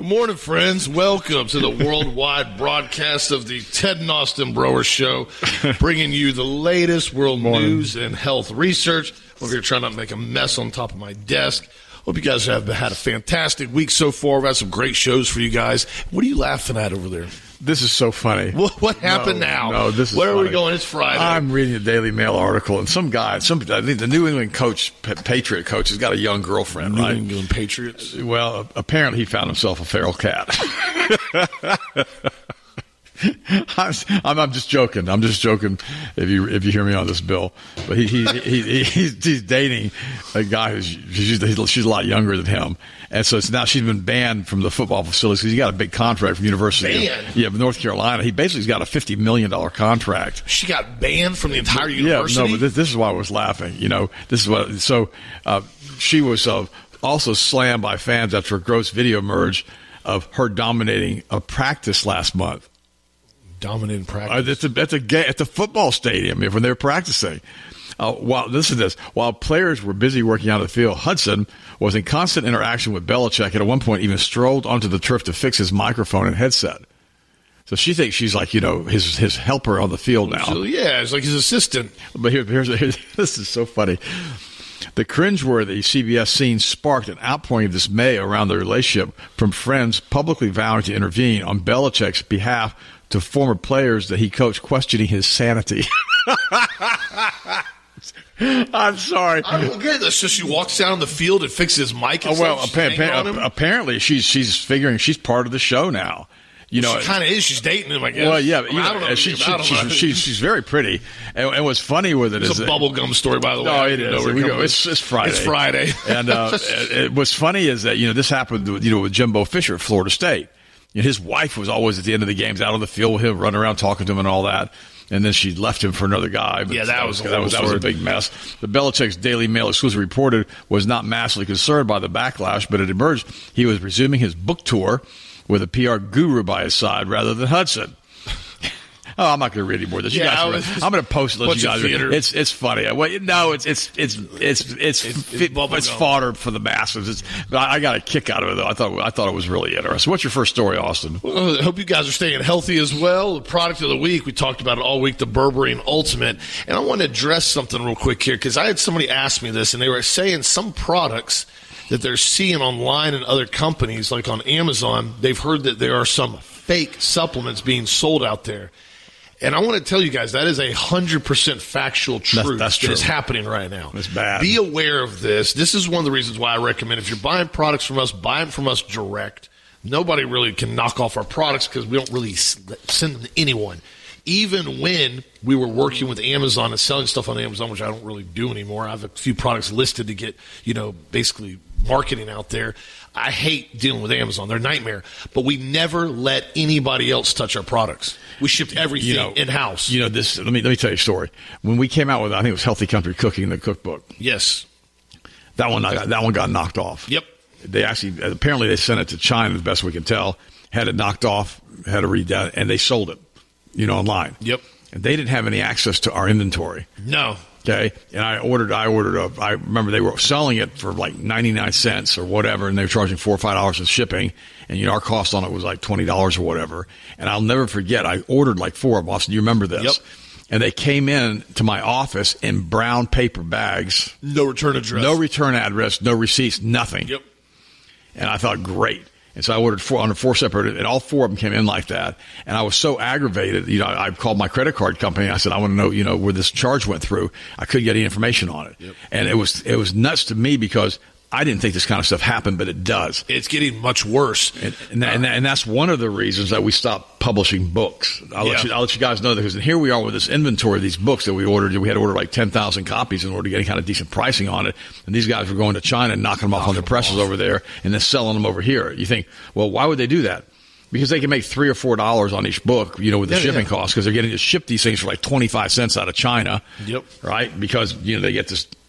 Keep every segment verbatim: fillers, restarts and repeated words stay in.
Good morning, friends. Welcome to the worldwide broadcast of the Ted and Austin Broer Show, bringing you the latest world morning. news and health research. We're going to try not to make a mess on top of my desk. Hope you guys have had a fantastic week so far. We've had some great shows for you guys. What are you laughing at over there? This is so funny. What, what happened no, now? No, this is Where funny. are we going? It's Friday. I'm reading a Daily Mail article, and some guy, some I think the New England coach, Patriot coach, has got a young girlfriend, New right? New England Patriots. Well, apparently he found himself a feral cat. I'm, I'm, I'm just joking. I'm just joking. If you if you hear me on this, Bill, but he, he, he, he he's, he's dating a guy who's she's, she's a lot younger than him, and so it's now she's been banned from the football facilities because he got a big contract from University banned. of yeah, North Carolina. He basically's got a fifty million dollar contract. She got banned from the entire university. Yeah, no, but this, this is why I was laughing. You know, this is what. So uh, she was uh, also slammed by fans after a gross video emerged of her dominating a practice last month. Dominating practice. Uh, that's a that's a ga- at the football stadium when they were practicing. Uh, while listen to this, while players were busy working out of the field, Hudson was in constant interaction with Belichick, and at one point even strolled onto the turf to fix his microphone and headset. So she thinks she's like, you know, his his helper on the field now. So, yeah, it's like his assistant. But here, here's, here's this is so funny. The cringeworthy C B S scene sparked an outpouring of dismay around the relationship from friends publicly vowing to intervene on Belichick's behalf to former players that he coached, questioning his sanity. I'm sorry. I don't get this. So she walks down the field and fixes his mic and oh, well, stuff. appa- appa- apparently she's she's figuring she's part of the show now. You know, she kind of is. She's dating him, I guess. Well, yeah, I, mean, you know, I don't know. She, she, about she's, him. she's, she's very pretty. And, and what's funny with it it's is a that, bubblegum story, by the way. No, it know is. where We it go, it's, it's Friday. It's Friday. And uh, it, it, what's funny is that, you know, this happened, you know, with Jimbo Fisher at Florida State. You know, his wife was always at the end of the games out on the field with him, running around talking to him and all that. And then she left him for another guy. But yeah, that, that was that was that was a big mess. The Belichick's Daily Mail exclusive reported was not massively concerned by the backlash, but it emerged he was resuming his book tour with a P R guru by his side rather than Hudson. Oh, I'm not going to read any more of this. You yeah, guys, I'm going to post it. Let you guys read. It's it's funny. Well, no, it's it's it's it's it's it's, it's, it's, it's fodder for the masses. It's, I got a kick out of it though. I thought I thought it was really interesting. What's your first story, Austin? Well, I hope you guys are staying healthy as well. The product of the week, we talked about it all week, the Berberine Ultimate, and I want to address something real quick here because I had somebody ask me this, and they were saying some products that they're seeing online in other companies, like on Amazon, they've heard that there are some fake supplements being sold out there. And I want to tell you guys, that is a one hundred percent factual truth that's, that's true. that is happening right now. It's bad. Be aware of this. This is one of the reasons why I recommend if you're buying products from us, buy them from us direct. Nobody really can knock off our products because we don't really send them to anyone. Even when we were working with Amazon and selling stuff on Amazon, which I don't really do anymore, I have a few products listed to get, you know, basically marketing out there. I hate dealing with Amazon. They're a nightmare. But we never let anybody else touch our products. We shipped everything you know, in-house. You know, this. Let me let me tell you a story. When we came out with, I think it was Healthy Country Cooking, the cookbook. Yes. That one got, that one got knocked off. Yep. They actually, apparently they sent it to China, as best we can tell, had it knocked off, had to read that, and they sold it, you know, online. Yep. And they didn't have any access to our inventory. No. Okay, and I ordered. I ordered a. I remember they were selling it for like ninety nine cents or whatever, and they were charging four or five dollars in shipping. And you know, our cost on it was like twenty dollars or whatever. And I'll never forget. I ordered like four of them. Austin, you remember this? Yep. And they came in to my office in brown paper bags. No return address. No return address. No receipts. Nothing. Yep. And I thought, great. And so I ordered four under four separate, and all four of them came in like that. And I was so aggravated. You know, I called my credit card company. I said, I want to know, you know, where this charge went through. I couldn't get any information on it. Yep. And it was it was nuts to me because I didn't think this kind of stuff happened, but it does. It's getting much worse. And and, that, uh, and, that, and that's one of the reasons that we stopped publishing books. I'll, yeah. let you, I'll let you guys know that, because here we are with this inventory of these books that we ordered. We had to order like ten thousand copies in order to get any kind of decent pricing on it. And these guys were going to China and knocking them off on their presses over there and then selling them over here. You think, well, why would they do that? Because they can make three or four dollars on each book, you know, with the yeah, shipping yeah. costs, because they're getting to ship these things for like twenty-five cents out of China. Yep. Right? Because, you know, they get this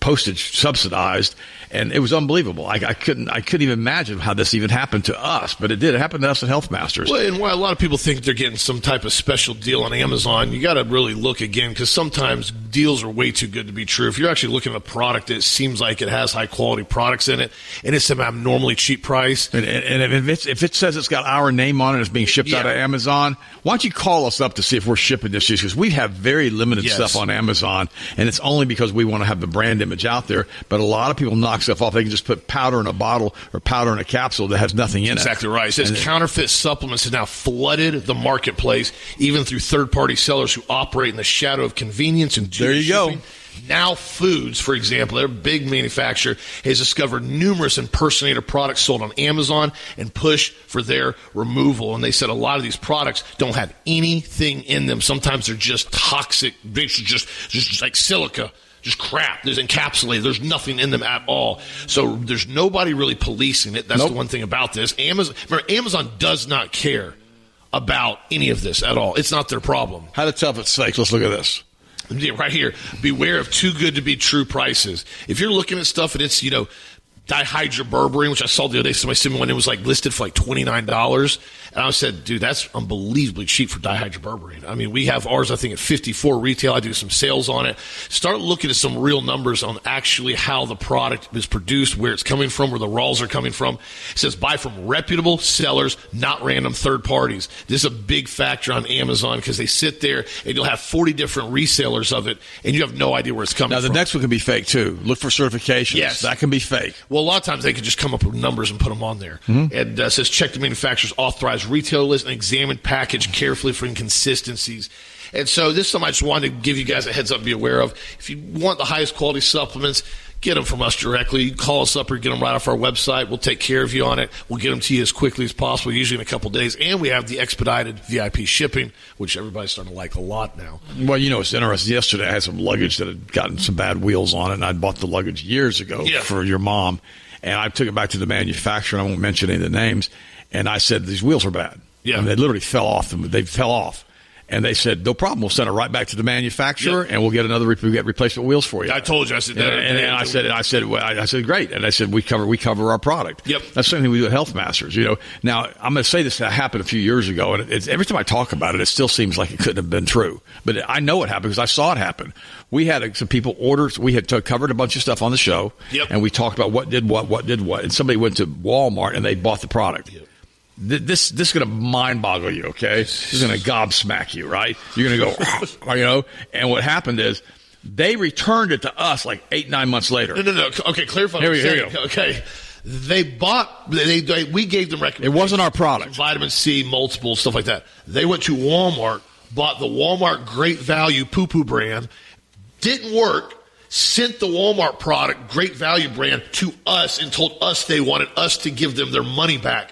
postage subsidized, and it was unbelievable. I, I couldn't I couldn't even imagine how this even happened to us, but it did. It happened to us at Health Masters. Well, and why a lot of people think they're getting some type of special deal on Amazon, you got to really look again, because sometimes deals are way too good to be true. If you're actually looking at a product that seems like it has high quality products in it, and it's an abnormally cheap price, and, and, and if it's if it says it's got our name on it, it's being shipped yeah. out of Amazon, why don't you call us up to see if we're shipping this? Because we have very limited yes. stuff on Amazon, and it's only because we want to have the brand image out there. But a lot of people knock stuff off. They can just put powder in a bottle or powder in a capsule that has nothing in exactly it. Exactly right. It says and counterfeit supplements have now flooded the marketplace, even through third-party sellers who operate in the shadow of convenience and there you shipping. go. Now Foods, for example, their big manufacturer, has discovered numerous impersonator products sold on Amazon and pushed for their removal. And they said a lot of these products don't have anything in them. Sometimes they're just toxic, just just just like silica. Just crap. There's encapsulated. There's nothing in them at all. So there's nobody really policing it. That's nope. the one thing about this. Amazon, remember, Amazon does not care about any of this at all. It's not their problem. How to tell if it's fake? Let's look at this. Yeah, right here. Beware of too good to be true prices. If you're looking at stuff and it's, you know, dihydroberberine, which I saw the other day, somebody sent me one, it was like listed for like twenty-nine dollars. And I said, dude, that's unbelievably cheap for dihydroberberine. I mean, we have ours, I think, at fifty-four retail. I do some sales on it. Start looking at some real numbers on actually how the product is produced, where it's coming from, where the raws are coming from. It says buy from reputable sellers, not random third parties. This is a big factor on Amazon because they sit there and you'll have forty different resellers of it, and you have no idea where it's coming from. Now, the from. next one can be fake, too. Look for certifications. Yes. That can be fake. Well, a lot of times they could just come up with numbers and put them on there. Mm-hmm. And uh, says check the manufacturer's authorized retail list and examine package carefully for inconsistencies. And so this is something I just wanted to give you guys a heads up, be aware of. If you want the highest quality supplements, get them from us directly. You can call us up or get them right off our website. We'll take care of you on it. We'll get them to you as quickly as possible, usually in a couple of days. And we have the expedited V I P shipping, which everybody's starting to like a lot now. Well, you know, it's interesting. Yesterday I had some luggage that had gotten some bad wheels on it, and I bought the luggage years ago yeah. for your mom. And I took it back to the manufacturer. I won't mention any of the names. And I said, these wheels are bad. Yeah. And they literally fell off. They fell off. And they said, no problem. We'll send it right back to the manufacturer, yep. and we'll get another we'll get replacement wheels for you. I told you. I said that. And, and, and I said, and I said, well, I said, great. And I said, we cover, we cover our product. Yep. That's something we do at Health Masters. You know, now I'm going to say this happened a few years ago, and it's, every time I talk about it, it still seems like it couldn't have been true. But I know it happened because I saw it happen. We had some people order. We had t- covered a bunch of stuff on the show, yep. and we talked about what did what, what did what, and somebody went to Walmart and they bought the product. Yep. This this is going to mind boggle you, okay? This is going to gobsmack you, right? You're going to go, you know. And what happened is they returned it to us like eight nine months later. No, no, no. Okay, clarify. Here we, here we go. Okay, they bought. They, they we gave them recommendations. It wasn't our product. Vitamin C, multiple stuff like that. They went to Walmart, bought the Walmart Great Value Poo Poo brand. Didn't work. Sent the Walmart product, Great Value brand, to us and told us they wanted us to give them their money back.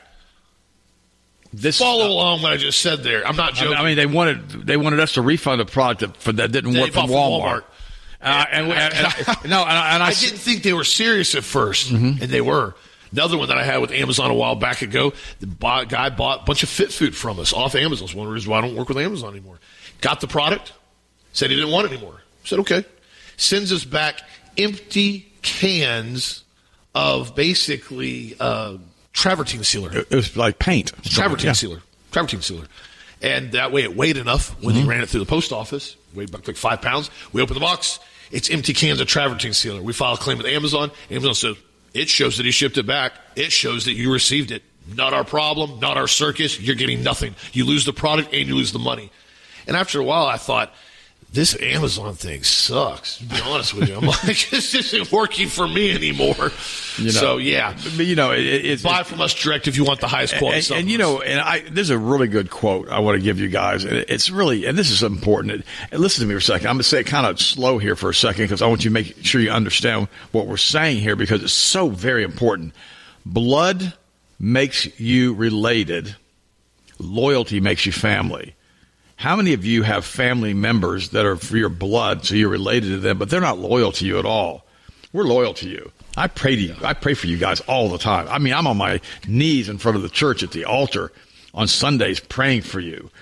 This, Follow uh, along what I just said there. I'm not joking. I mean, they wanted they wanted us to refund a product that, for, that didn't they work from Walmart. Walmart. Uh, and, and, and, and no, and, and I, I didn't think they were serious at first, mm-hmm. and they were. Another one that I had with Amazon a while back ago, the guy bought a bunch of Fit Food from us off Amazon. It's one of the reasons why I don't work with Amazon anymore. Got the product, said he didn't want it anymore. Said, okay. Sends us back empty cans of basically uh, travertine sealer. It was like paint. Travertine yeah. sealer. Travertine sealer. And that way it weighed enough when mm-hmm. they ran it through the post office. Weighed about like five pounds. We open the box. It's empty cans of travertine sealer. We file a claim with Amazon. Amazon says, it shows that he shipped it back. It shows that you received it. Not our problem. Not our circus. You're getting nothing. You lose the product and you lose the money. And after a while, I thought, this Amazon thing sucks, to be honest with you. I'm like, this isn't working for me anymore. You know, so, yeah. But, you know, it, it's, buy from us direct if you want the highest quality and, stuff. And, you know, and I, there's a really good quote I want to give you guys. And it's really, and this is important. And listen to me for a second. I'm going to say it kind of slow here for a second because I want you to make sure you understand what we're saying here because it's so very important. Blood makes you related. Loyalty makes you family. How many of you have family members that are for your blood, so you're related to them, but they're not loyal to you at all? We're loyal to you. I pray to you. I pray for you guys all the time. I mean, I'm on my knees in front of the church at the altar on Sundays praying for you.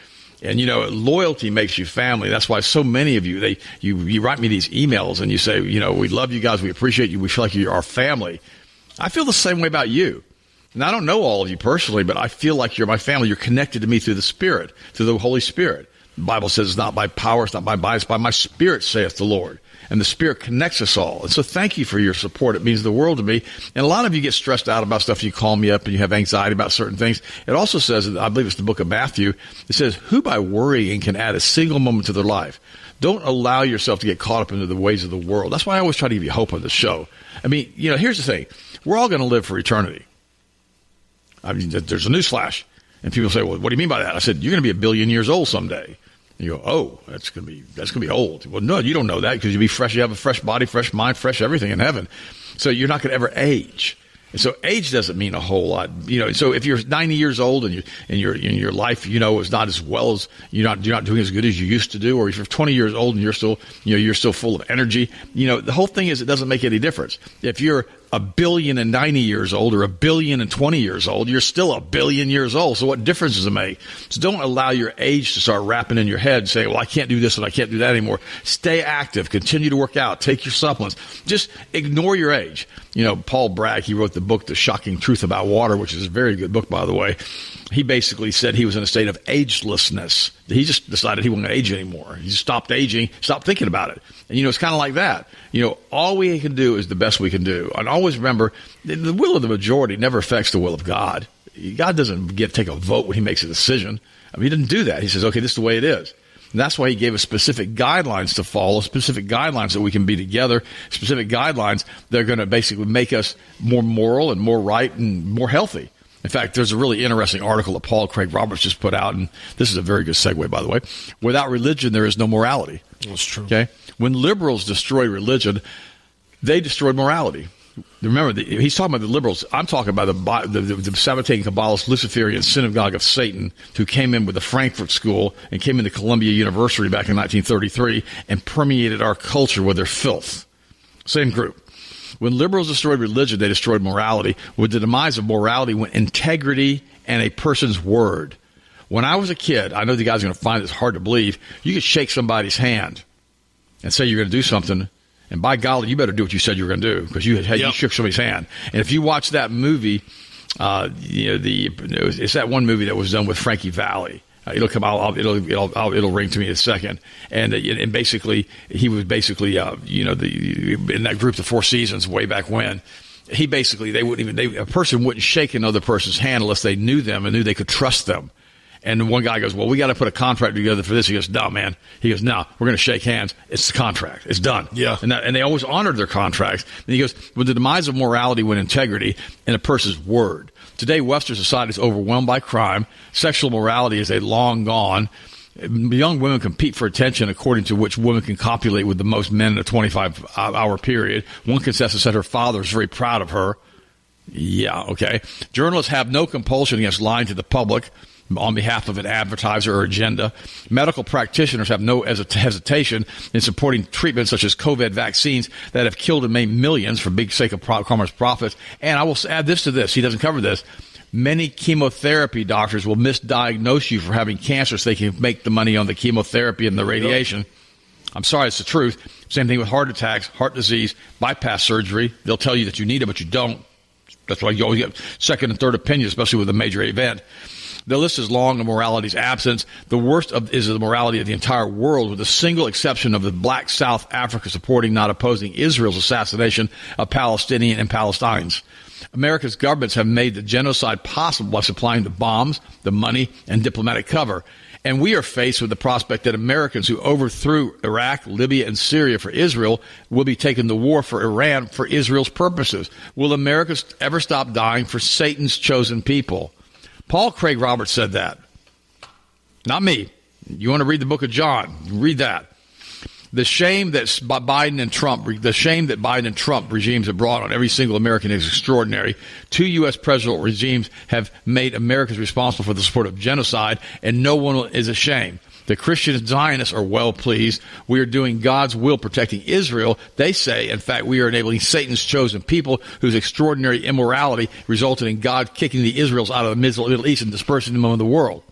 And, you know, loyalty makes you family. That's why so many of you, they you, you write me these emails and you say, you know, we love you guys. We appreciate you. We feel like you're our family. I feel the same way about you. And I don't know all of you personally, but I feel like you're my family. You're connected to me through the Spirit, through the Holy Spirit. The Bible says it's not by power, it's not by might, it's by my Spirit, saith the Lord. And the Spirit connects us all. And so thank you for your support. It means the world to me. And a lot of you get stressed out about stuff. You call me up and you have anxiety about certain things. It also says, I believe it's the book of Matthew, it says, who by worrying can add a single moment to their life? Don't allow yourself to get caught up into the ways of the world. That's why I always try to give you hope on this show. I mean, you know, here's the thing. We're all going to live for eternity. I mean, there's a newsflash. And people say, well, what do you mean by that? I said, you're going to be a billion years old someday. And you go, oh, that's going to be that's going to be old. Well, no, you don't know that because you'll be fresh. You have a fresh body, fresh mind, fresh everything in heaven. So you're not going to ever age. And so age doesn't mean a whole lot. You know, so if you're ninety years old and you and your in your life, you know, is not as well as you're not you're not doing as good as you used to do, or if you're twenty years old and you're still, you know, you're still full of energy, you know, the whole thing is it doesn't make any difference. If you're a billion and ninety years old or a billion and twenty years old, you're still a billion years old. So what difference does it make? So don't allow your age to start wrapping in your head, saying, well, I can't do this and I can't do that anymore. Stay active. Continue to work out. Take your supplements. Just ignore your age. You know, Paul Bragg, he wrote the book, The Shocking Truth About Water, which is a very good book, by the way. He basically said he was in a state of agelessness. He just decided he wasn't going to age anymore. He just stopped aging, stopped thinking about it. And, you know, it's kind of like that. You know, all we can do is the best we can do. And always remember, the will of the majority never affects the will of God. God doesn't get take a vote when he makes a decision. I mean, he didn't do that. He says, okay, this is the way it is. And that's why he gave us specific guidelines to follow, specific guidelines that we can be together, specific guidelines that are going to basically make us more moral and more right and more healthy. In fact, there's a really interesting article that Paul Craig Roberts just put out, and this is a very good segue, by the way. Without religion, there is no morality. That's true. Okay? When liberals destroy religion, they destroyed morality. Remember, the, he's talking about the liberals. I'm talking about the, the, the, the Sabbatean Kabbalist Luciferian synagogue of Satan who came in with the Frankfurt School and came into Columbia University back in nineteen thirty-three and permeated our culture with their filth. Same group. When liberals destroyed religion, they destroyed morality. With the demise of morality went integrity and a person's word. When I was a kid, I know the guys are going to find this hard to believe, you could shake somebody's hand and say you're going to do something, and by golly, you better do what you said you were going to do because you had, yep. you shook somebody's hand. And if you watch that movie, uh, you know, the it's that one movie that was done with Frankie Valli. Uh, it'll come out. I'll, it'll it'll I'll, it'll ring to me in a second. And uh, and basically, he was basically uh, you know the in that group, the Four Seasons, way back when. He basically they wouldn't even they, a person wouldn't shake another person's hand unless they knew them and knew they could trust them. And one guy goes, well, we got to put a contract together for this. He goes, no, man. He goes, no, we're going to shake hands. It's the contract. It's done. Yeah. And, that, and they always honored their contracts. And he goes, with the demise of morality went integrity and a person's word. Today, Western society is overwhelmed by crime. Sexual morality is a long gone. Young women compete for attention according to which women can copulate with the most men in a twenty-five hour period. One contestant said her father is very proud of her. Yeah, okay. Journalists have no compulsion against lying to the public on behalf of an advertiser or agenda. Medical practitioners have no hesitation in supporting treatments such as COVID vaccines that have killed and maimed millions for big sake of commerce profits. And I will add this to this. He doesn't cover this. Many chemotherapy doctors will misdiagnose you for having cancer so they can make the money on the chemotherapy and the radiation. Yep. I'm sorry, it's the truth. Same thing with heart attacks, heart disease, bypass surgery. They'll tell you that you need it, but you don't. That's why you always get second and third opinions, especially with a major event. The list is long of morality's absence. The worst of is the morality of the entire world, with the single exception of the black South Africa supporting, not opposing, Israel's assassination of Palestinian and Palestinians. America's governments have made the genocide possible by supplying the bombs, the money, and diplomatic cover. And we are faced with the prospect that Americans who overthrew Iraq, Libya, and Syria for Israel will be taking the war for Iran for Israel's purposes. Will America ever stop dying for Satan's chosen people? Paul Craig Roberts said that. Not me. You want to read the book of John? Read that. The shame that Biden and Trump, the shame that Biden and Trump regimes have brought on every single American is extraordinary. Two U S presidential regimes have made Americans responsible for the support of genocide, and no one is ashamed. The Christian Zionists are well pleased. We are doing God's will protecting Israel. They say, in fact, we are enabling Satan's chosen people whose extraordinary immorality resulted in God kicking the Israels out of the Middle East and dispersing them among the world.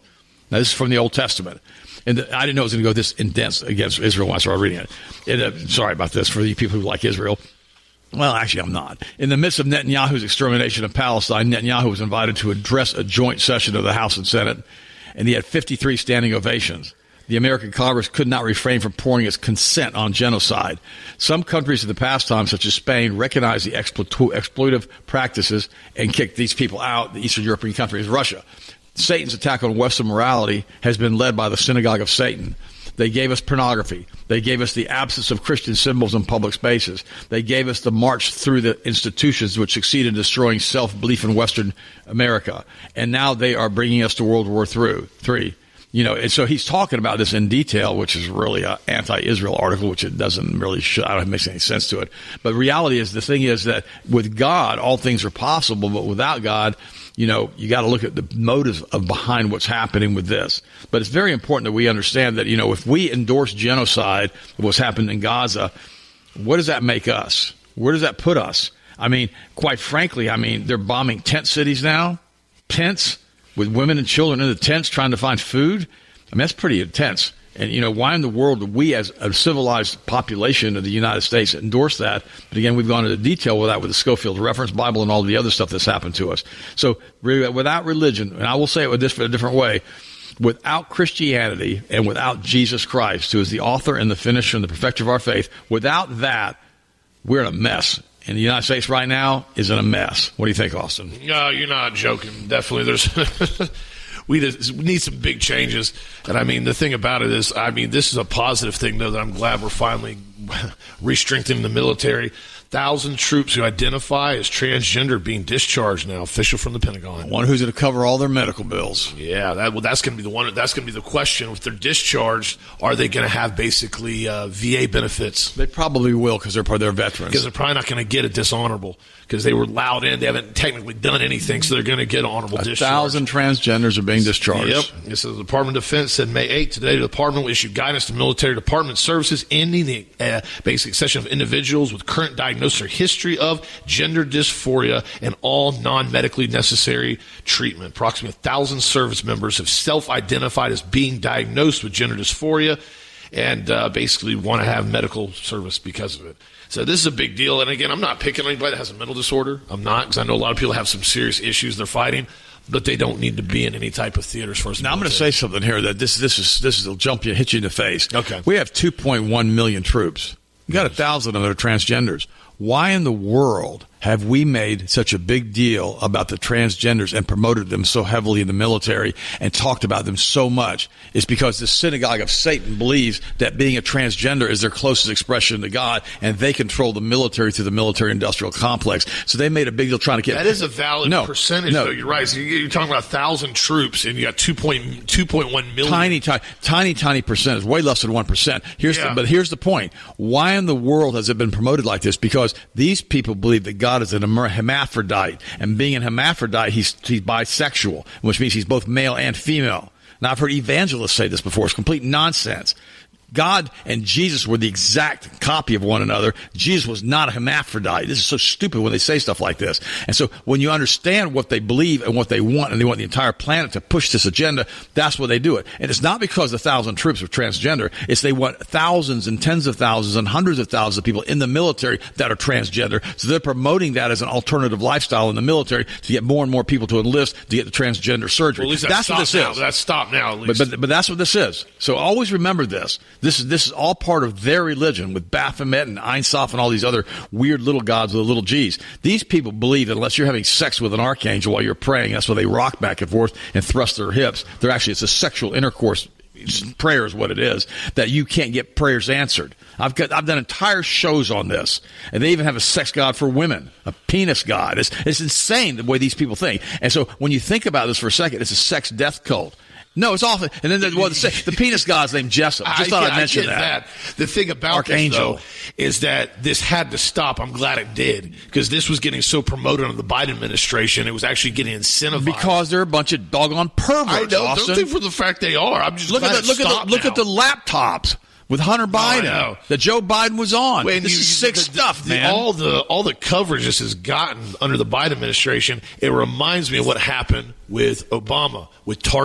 Now, this is from the Old Testament. And the, I didn't know it was going to go this intense against Israel when I started reading it. And, uh, sorry about this for the people who like Israel. Well, actually, I'm not. In the midst of Netanyahu's extermination of Palestine, Netanyahu was invited to address a joint session of the House and Senate, and he had fifty-three standing ovations. The American Congress could not refrain from pouring its consent on genocide. Some countries of the past time, such as Spain, recognized the exploit- exploitive practices and kicked these people out. The Eastern European country is Russia. Satan's attack on Western morality has been led by the synagogue of Satan. They gave us pornography. They gave us the absence of Christian symbols in public spaces. They gave us the march through the institutions which succeeded in destroying self-belief in Western America. And now they are bringing us to World War Three. You know, and so he's talking about this in detail, which is really an anti-Israel article, which it doesn't really show, I don't know if it makes any sense to it. But reality is, the thing is that with God, all things are possible, but without God, you know, you got to look at the motives of behind what's happening with this. But it's very important that we understand that, you know, if we endorse genocide, what's happened in Gaza, what does that make us? Where does that put us? I mean, quite frankly, I mean, they're bombing tent cities now, tents, with women and children in the tents trying to find food. I mean, that's pretty intense. And, you know, why in the world do we as a civilized population of the United States endorse that? But again, we've gone into detail with that with the Schofield Reference Bible and all the other stuff that's happened to us. So without religion, and I will say it with this in a different way, without Christianity and without Jesus Christ, who is the author and the finisher and the perfecter of our faith, without that, we're in a mess. And the United States right now is in a mess. What do you think, Austin? No, you're not joking. Definitely, there's we need some big changes. And I mean, the thing about it is, I mean, this is a positive thing, though, that I'm glad we're finally re-strengthening the military. Thousand troops who identify as transgender being discharged now, official from the Pentagon. One who's going to cover all their medical bills. Yeah, that, well, that's going to be the one. That's going to be the question. If they're discharged, are they going to have basically uh, V A benefits? They probably will because they're they're veterans. Because they're probably not going to get a dishonorable because they were allowed in. They haven't technically done anything, so they're going to get honorable a discharge. A thousand transgenders are being discharged. Yep. It says the Department of Defense said May eighth today the department will issue guidance to military department services ending the uh, basic accession of individuals with current diagnosis or history of gender dysphoria and all non-medically necessary treatment. Approximately one thousand service members have self-identified as being diagnosed with gender dysphoria and uh, basically want to have medical service because of it. So this is a big deal. And again, I'm not picking on anybody that has a mental disorder. I'm not, because I know a lot of people have some serious issues they're fighting, but they don't need to be in any type of theater as far as. Now, I'm going to say something here that this this is this will jump you, hit you in the face. Okay. We have two point one million troops. You got a thousand of them that are transgenders. Why in the world have we made such a big deal about the transgenders and promoted them so heavily in the military and talked about them so much? It's because the synagogue of Satan believes that being a transgender is their closest expression to God, and they control the military through the military-industrial complex. So they made a big deal trying to get... That is a valid no, percentage, no. though. You're right. So you're talking about one thousand troops, and you got two point one million. Tiny, tiny, tiny, tiny percentage. Way less than one percent. Here's yeah. the, but here's the point. Why in the world has it been promoted like this? Because these people believe that God is an hermaphrodite, and being an hermaphrodite, he's, he's bisexual, which means he's both male and female. Now, I've heard evangelists say this before. It's complete nonsense. God and Jesus were the exact copy of one another. Jesus was not a hermaphrodite. This is so stupid when they say stuff like this. And so when you understand what they believe and what they want, and they want the entire planet to push this agenda, that's what they do it. And it's not because the thousand troops are transgender. It's they want thousands and tens of thousands and hundreds of thousands of people in the military that are transgender. So they're promoting that as an alternative lifestyle in the military to get more and more people to enlist to get the transgender surgery. Well, at least that's what this now. is. That's stopped now, at least. But, but, but that's what this is. So always remember this. This is this is all part of their religion with Baphomet and Ein Sof and all these other weird little gods with little G's. These people believe that unless you're having sex with an archangel while you're praying, that's why they rock back and forth and thrust their hips. They're actually, it's a sexual intercourse. Prayer is what it is, that you can't get prayers answered. I've got, I've done entire shows on this, and they even have a sex god for women, a penis god. It's, it's insane the way these people think. And so when you think about this for a second, it's a sex death cult. No, it's awful. And then the, well, the, the penis god's named Jessup. Just I, thought I'd mention that. that. The thing about Archangel. this, though, is that this had to stop. I'm glad it did, because this was getting so promoted under the Biden administration. It was actually getting incentivized. Because they're a bunch of doggone perverts, I know. Austin. Don't think for the fact they are. I'm just look glad at the, look it at the, look now. at the laptops with Hunter Biden oh, that Joe Biden was on. When this you, is sick the, stuff, the, man. All the all the coverage this has gotten under the Biden administration, it reminds me of what happened with Obama, with Target,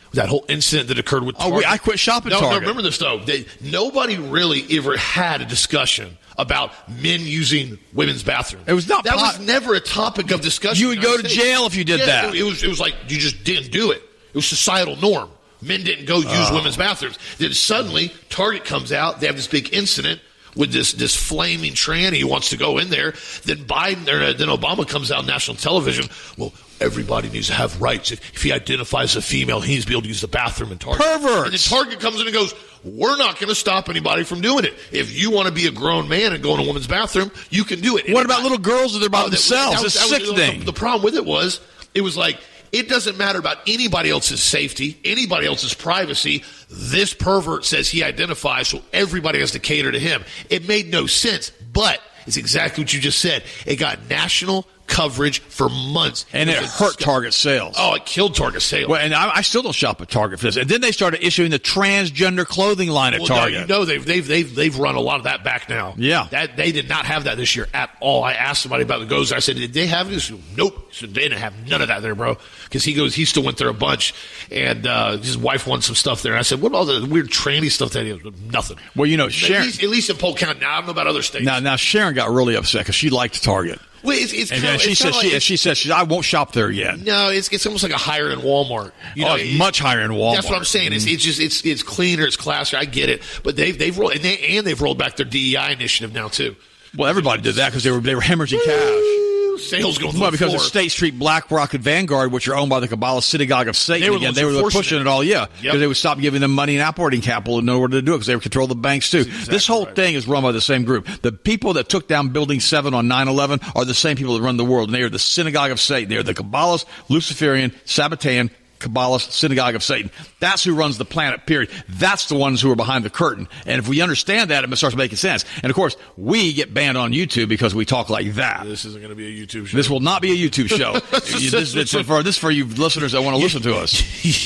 That whole incident that occurred with Target. Oh, wait, I quit shopping no, Target. No, remember this, though. They, nobody really ever had a discussion about men using women's bathrooms. It was not That pot- was never a topic of discussion. You would go to jail if you did yeah, that. It, it, was, it was like you just didn't do it. It was societal norm. Men didn't go use oh. women's bathrooms. Then suddenly, Target comes out. They have this big incident with this this flaming tranny who wants to go in there. Then Biden, or then Obama comes out on national television. Well, everybody needs to have rights. If, if he identifies as a female, he needs to be able to use the bathroom in Target. Perverts. And then Target comes in and goes, we're not going to stop anybody from doing it. If you want to be a grown man and go in a woman's bathroom, you can do it. And what about little girls that are by oh, themselves? That, that was, it's that was, sickening. The, the problem with it was, it was like, it doesn't matter about anybody else's safety, anybody else's privacy. This pervert says he identifies, so everybody has to cater to him. It made no sense, but it's exactly what you just said. It got national coverage for months. And it, it hurt Target sales. Oh, it killed Target sales. Well, and I, I still don't shop at Target for this. And then they started issuing the transgender clothing line at well, Target. No, you know, they've, they've, they've, they've run a lot of that back now. Yeah. That, they did not have that this year at all. I asked somebody about the goes. I said, did they have this? Nope. He said, they didn't have none of that there, bro. Because he goes, he still went there a bunch. And uh, his wife won some stuff there. And I said, what about all the weird tranny stuff that he has? Nothing. Well, you know, Sharon. At least, at least in Polk County. Now, I don't know about other states. Now, now Sharon got really upset because she liked Target. Well, it's, it's and kinda, she it's says like, she, she says she, I won't shop there again. No, it's it's almost like a higher end Walmart. You know, oh, it's much higher in Walmart. That's what I'm saying. It's, it's just it's it's cleaner, it's classier. I get it, but they've they've rolled and, they, and they've rolled back their D E I initiative now too. Well, everybody did that because they were they were hemorrhaging cash. Sales going through well the because floor. of State Street, BlackRock, and Vanguard, which are owned by the Kabbalah Synagogue of Satan. They were, again, they were pushing it. it all, yeah, because yep. they would stop giving them money and operating capital in order to do it because they would control the banks too. Exactly this whole right. thing is run by the same group. The people that took down Building seven on nine eleven are the same people that run the world, and they are the Synagogue of Satan. They are the Kabbalist, Luciferian, Sabbatean, Kabbalist, Synagogue of Satan. That's who runs the planet, period. That's the ones who are behind the curtain. And if we understand that, it starts making sense. And, of course, we get banned on YouTube because we talk like that. This isn't going to be a YouTube show. This will not be a YouTube show. this, this, this, for, this is for you listeners that want to listen to us.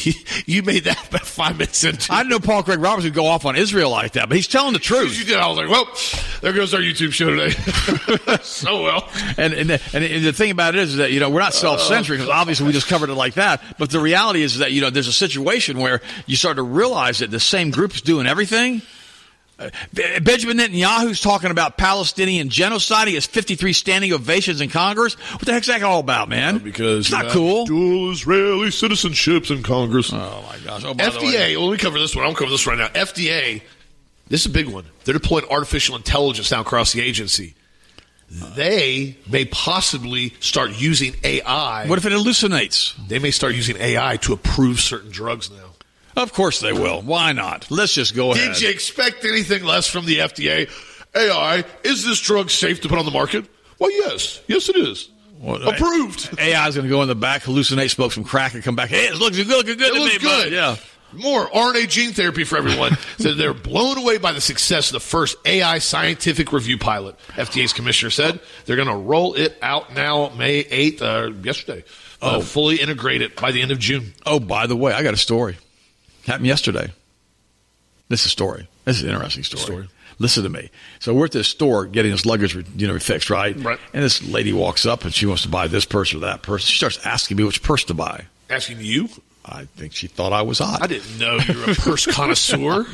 You made that about five minutes into I didn't know Paul Craig Roberts would go off on Israel like that, but he's telling the truth. You did. I was like, well, there goes our YouTube show today. So well. And, and, the, and, and the thing about it is that, you know, we're not self-censoring because obviously we just covered it like that. But the reality is that, you know, there's a situation where you start to realize that the same group is doing everything. Uh, Benjamin Netanyahu's talking about Palestinian genocide. He has fifty-three standing ovations in Congress. What the heck's that all about, man? Uh, because it's not cool. Dual Israeli citizenships in Congress. Oh my gosh! Oh, by F D A. the way. Well, let me cover this one. I'm cover this right now. F D A. This is a big one. They're deploying artificial intelligence now across the agency. They may possibly start using A I. What if it hallucinates? They may start using A I to approve certain drugs now. Of course they will. Why not? Let's just go ahead. Did you expect anything less from the F D A? A I, is this drug safe to put on the market? Well, yes. Yes, it is. Well, approved. A I is going to go in the back, hallucinate, smoke some crack, and come back. Hey, it looks good, looking good it to looks me, good. Bud. Yeah. More R N A gene therapy for everyone. So they're blown away by the success of the first A I scientific review pilot. F D A's commissioner said they're going to roll it out now May eighth, uh, yesterday. Uh, oh. Fully integrate it by the end of June. Oh, by the way, I got a story. Happened yesterday. This is a story. This is an interesting story. story. Listen to me. So we're at this store getting this luggage, you know, fixed, right? Right. And this lady walks up and she wants to buy this purse or that purse. She starts asking me which purse to buy. Asking you? I think she thought I was odd. I didn't know you were a purse connoisseur.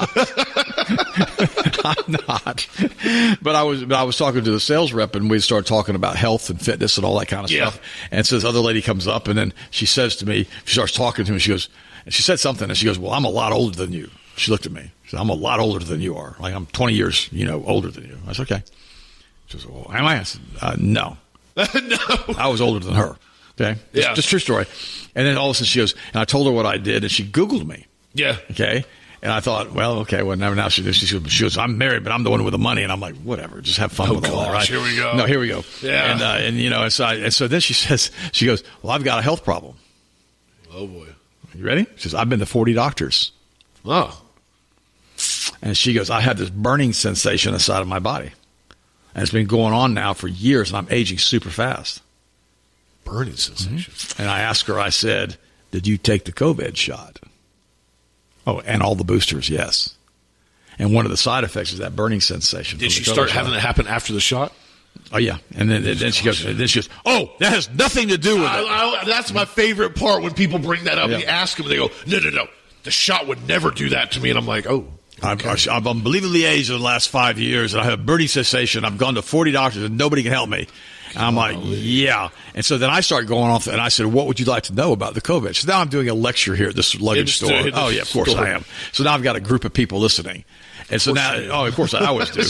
I'm not. But I was but I was talking to the sales rep, and we started talking about health and fitness and all that kind of yeah. stuff. And so this other lady comes up, and then she says to me, she starts talking to me, and she goes, and she said something, and she goes, well, I'm a lot older than you. She looked at me. She said, I'm a lot older than you are. Like, I'm twenty years, you know, older than you. I said, okay. She said, well, am I? I said, uh, no. No. I was older than her. Okay? Yeah. Just, just true story. And then all of a sudden she goes, and I told her what I did, and she Googled me. Yeah. Okay? And I thought, well, okay, well, now, now she, she, she goes, I'm married, but I'm the one with the money. And I'm like, whatever, just have fun oh, with all that, right? Here we go. No, here we go. Yeah. And, uh, and you know, and so, I, and so then she says, she goes, well, I've got a health problem. Oh, boy. You ready? She says, I've been to forty doctors. Oh. And she goes, I have this burning sensation inside of my body. And it's been going on now for years, and I'm aging super fast. Burning sensation. Mm-hmm. And I asked her, I said, did you take the COVID shot? Oh, and all the boosters, yes. And one of the side effects is that burning sensation. Did she start having it happen after the shot? Oh, yeah. And then, then she goes, then she goes, oh, that has nothing to do with I, it. I, that's my favorite part when people bring that up. Yeah. You ask them, they go, no, no, no. The shot would never do that to me. And I'm like, oh. Okay. I've, I've unbelievably aged in the last five years, and I have burning cessation. I've gone to forty doctors, and nobody can help me. And I'm like, yeah. And so then I start going off, and I said, what would you like to know about the COVID? So now I'm doing a lecture here at this luggage In store. the, Oh, yeah, of course store. I am. So now I've got a group of people listening. And so now, oh, of course I always do.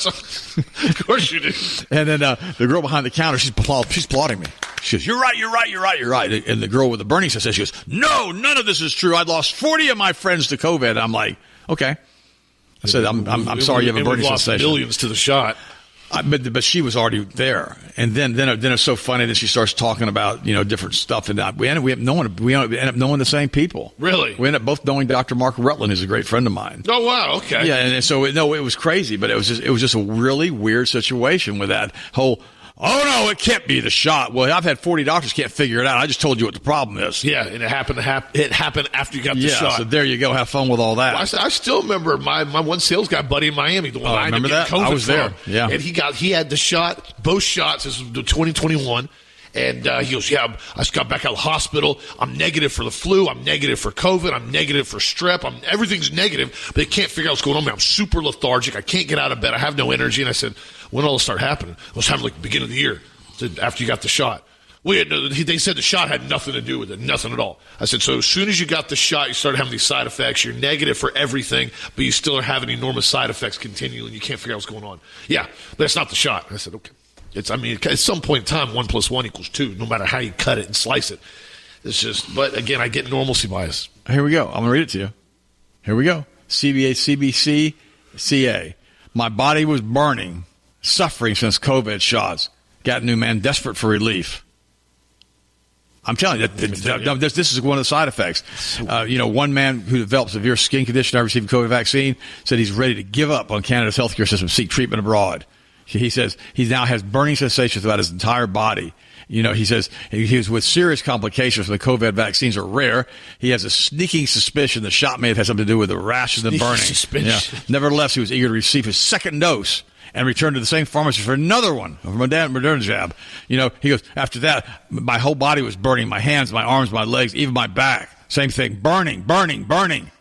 Of course you do. And then uh, the girl behind the counter, she's applaud, she's applauding me. She goes, you're right, you're right, you're right, you're right. And the girl with the burning cessation, she goes, no, none of this is true. I lost forty of my friends to COVID. I'm like, okay. I said, I'm, I'm, I'm sorry you have a burning lost sensation. Millions to the shot. I, but but she was already there, and then then then it's so funny that she starts talking about you know different stuff, and we end up we have knowing we end up knowing the same people. Really, we end up both knowing Doctor Mark Rutland, who's a great friend of mine. Oh wow, okay, yeah, and so it, no, it was crazy, but it was just it was just a really weird situation with that whole. Oh, no, it can't be the shot. Well, I've had forty doctors can't figure it out. I just told you what the problem is. Yeah, and it happened to hap- It happened after you got the yeah, shot. So there you go. Have fun with all that. Well, I, I still remember my, my one sales guy buddy in Miami, the one Oh, I remember ended up that? getting COVID I was there. from. Yeah. And he got he had the shot, both shots. This was twenty twenty-one. And uh, he goes, yeah, I just got back out of the hospital. I'm negative for the flu. I'm negative for COVID. I'm negative for strep. I'm everything's negative, but they can't figure out what's going on. I'm super lethargic. I can't get out of bed. I have no energy. And I said, when will it start happening? It was happening like the beginning of the year. After you got the shot. We had no, they said the shot had nothing to do with it, nothing at all. I said, so as soon as you got the shot, you started having these side effects. You're negative for everything, but you still are having enormous side effects continually, and you can't figure out what's going on. Yeah, but it's not the shot. I said, okay. It's, I mean, at some point in time, one plus one equals two, no matter how you cut it and slice it. It's just, but again, I get normalcy bias. Here we go. I'm going to read it to you. Here we go. C B A, C B C, C A. My body was burning, suffering since COVID shots. Got a new man desperate for relief. I'm telling you, that, that, that, this, this is one of the side effects. Uh, you know, one man who developed severe skin condition after receiving COVID vaccine said he's ready to give up on Canada's healthcare system, seek treatment abroad. He says he now has burning sensations throughout his entire body. You know, he says he was with serious complications from the COVID vaccines are rare. He has a sneaking suspicion the shot may have had something to do with the rashes and burning. Suspicion. Yeah. Nevertheless, he was eager to receive his second dose and returned to the same pharmacy for another one, a Moderna, Moderna jab. You know, he goes, after that, my whole body was burning, my hands, my arms, my legs, even my back. Same thing, burning, burning, burning.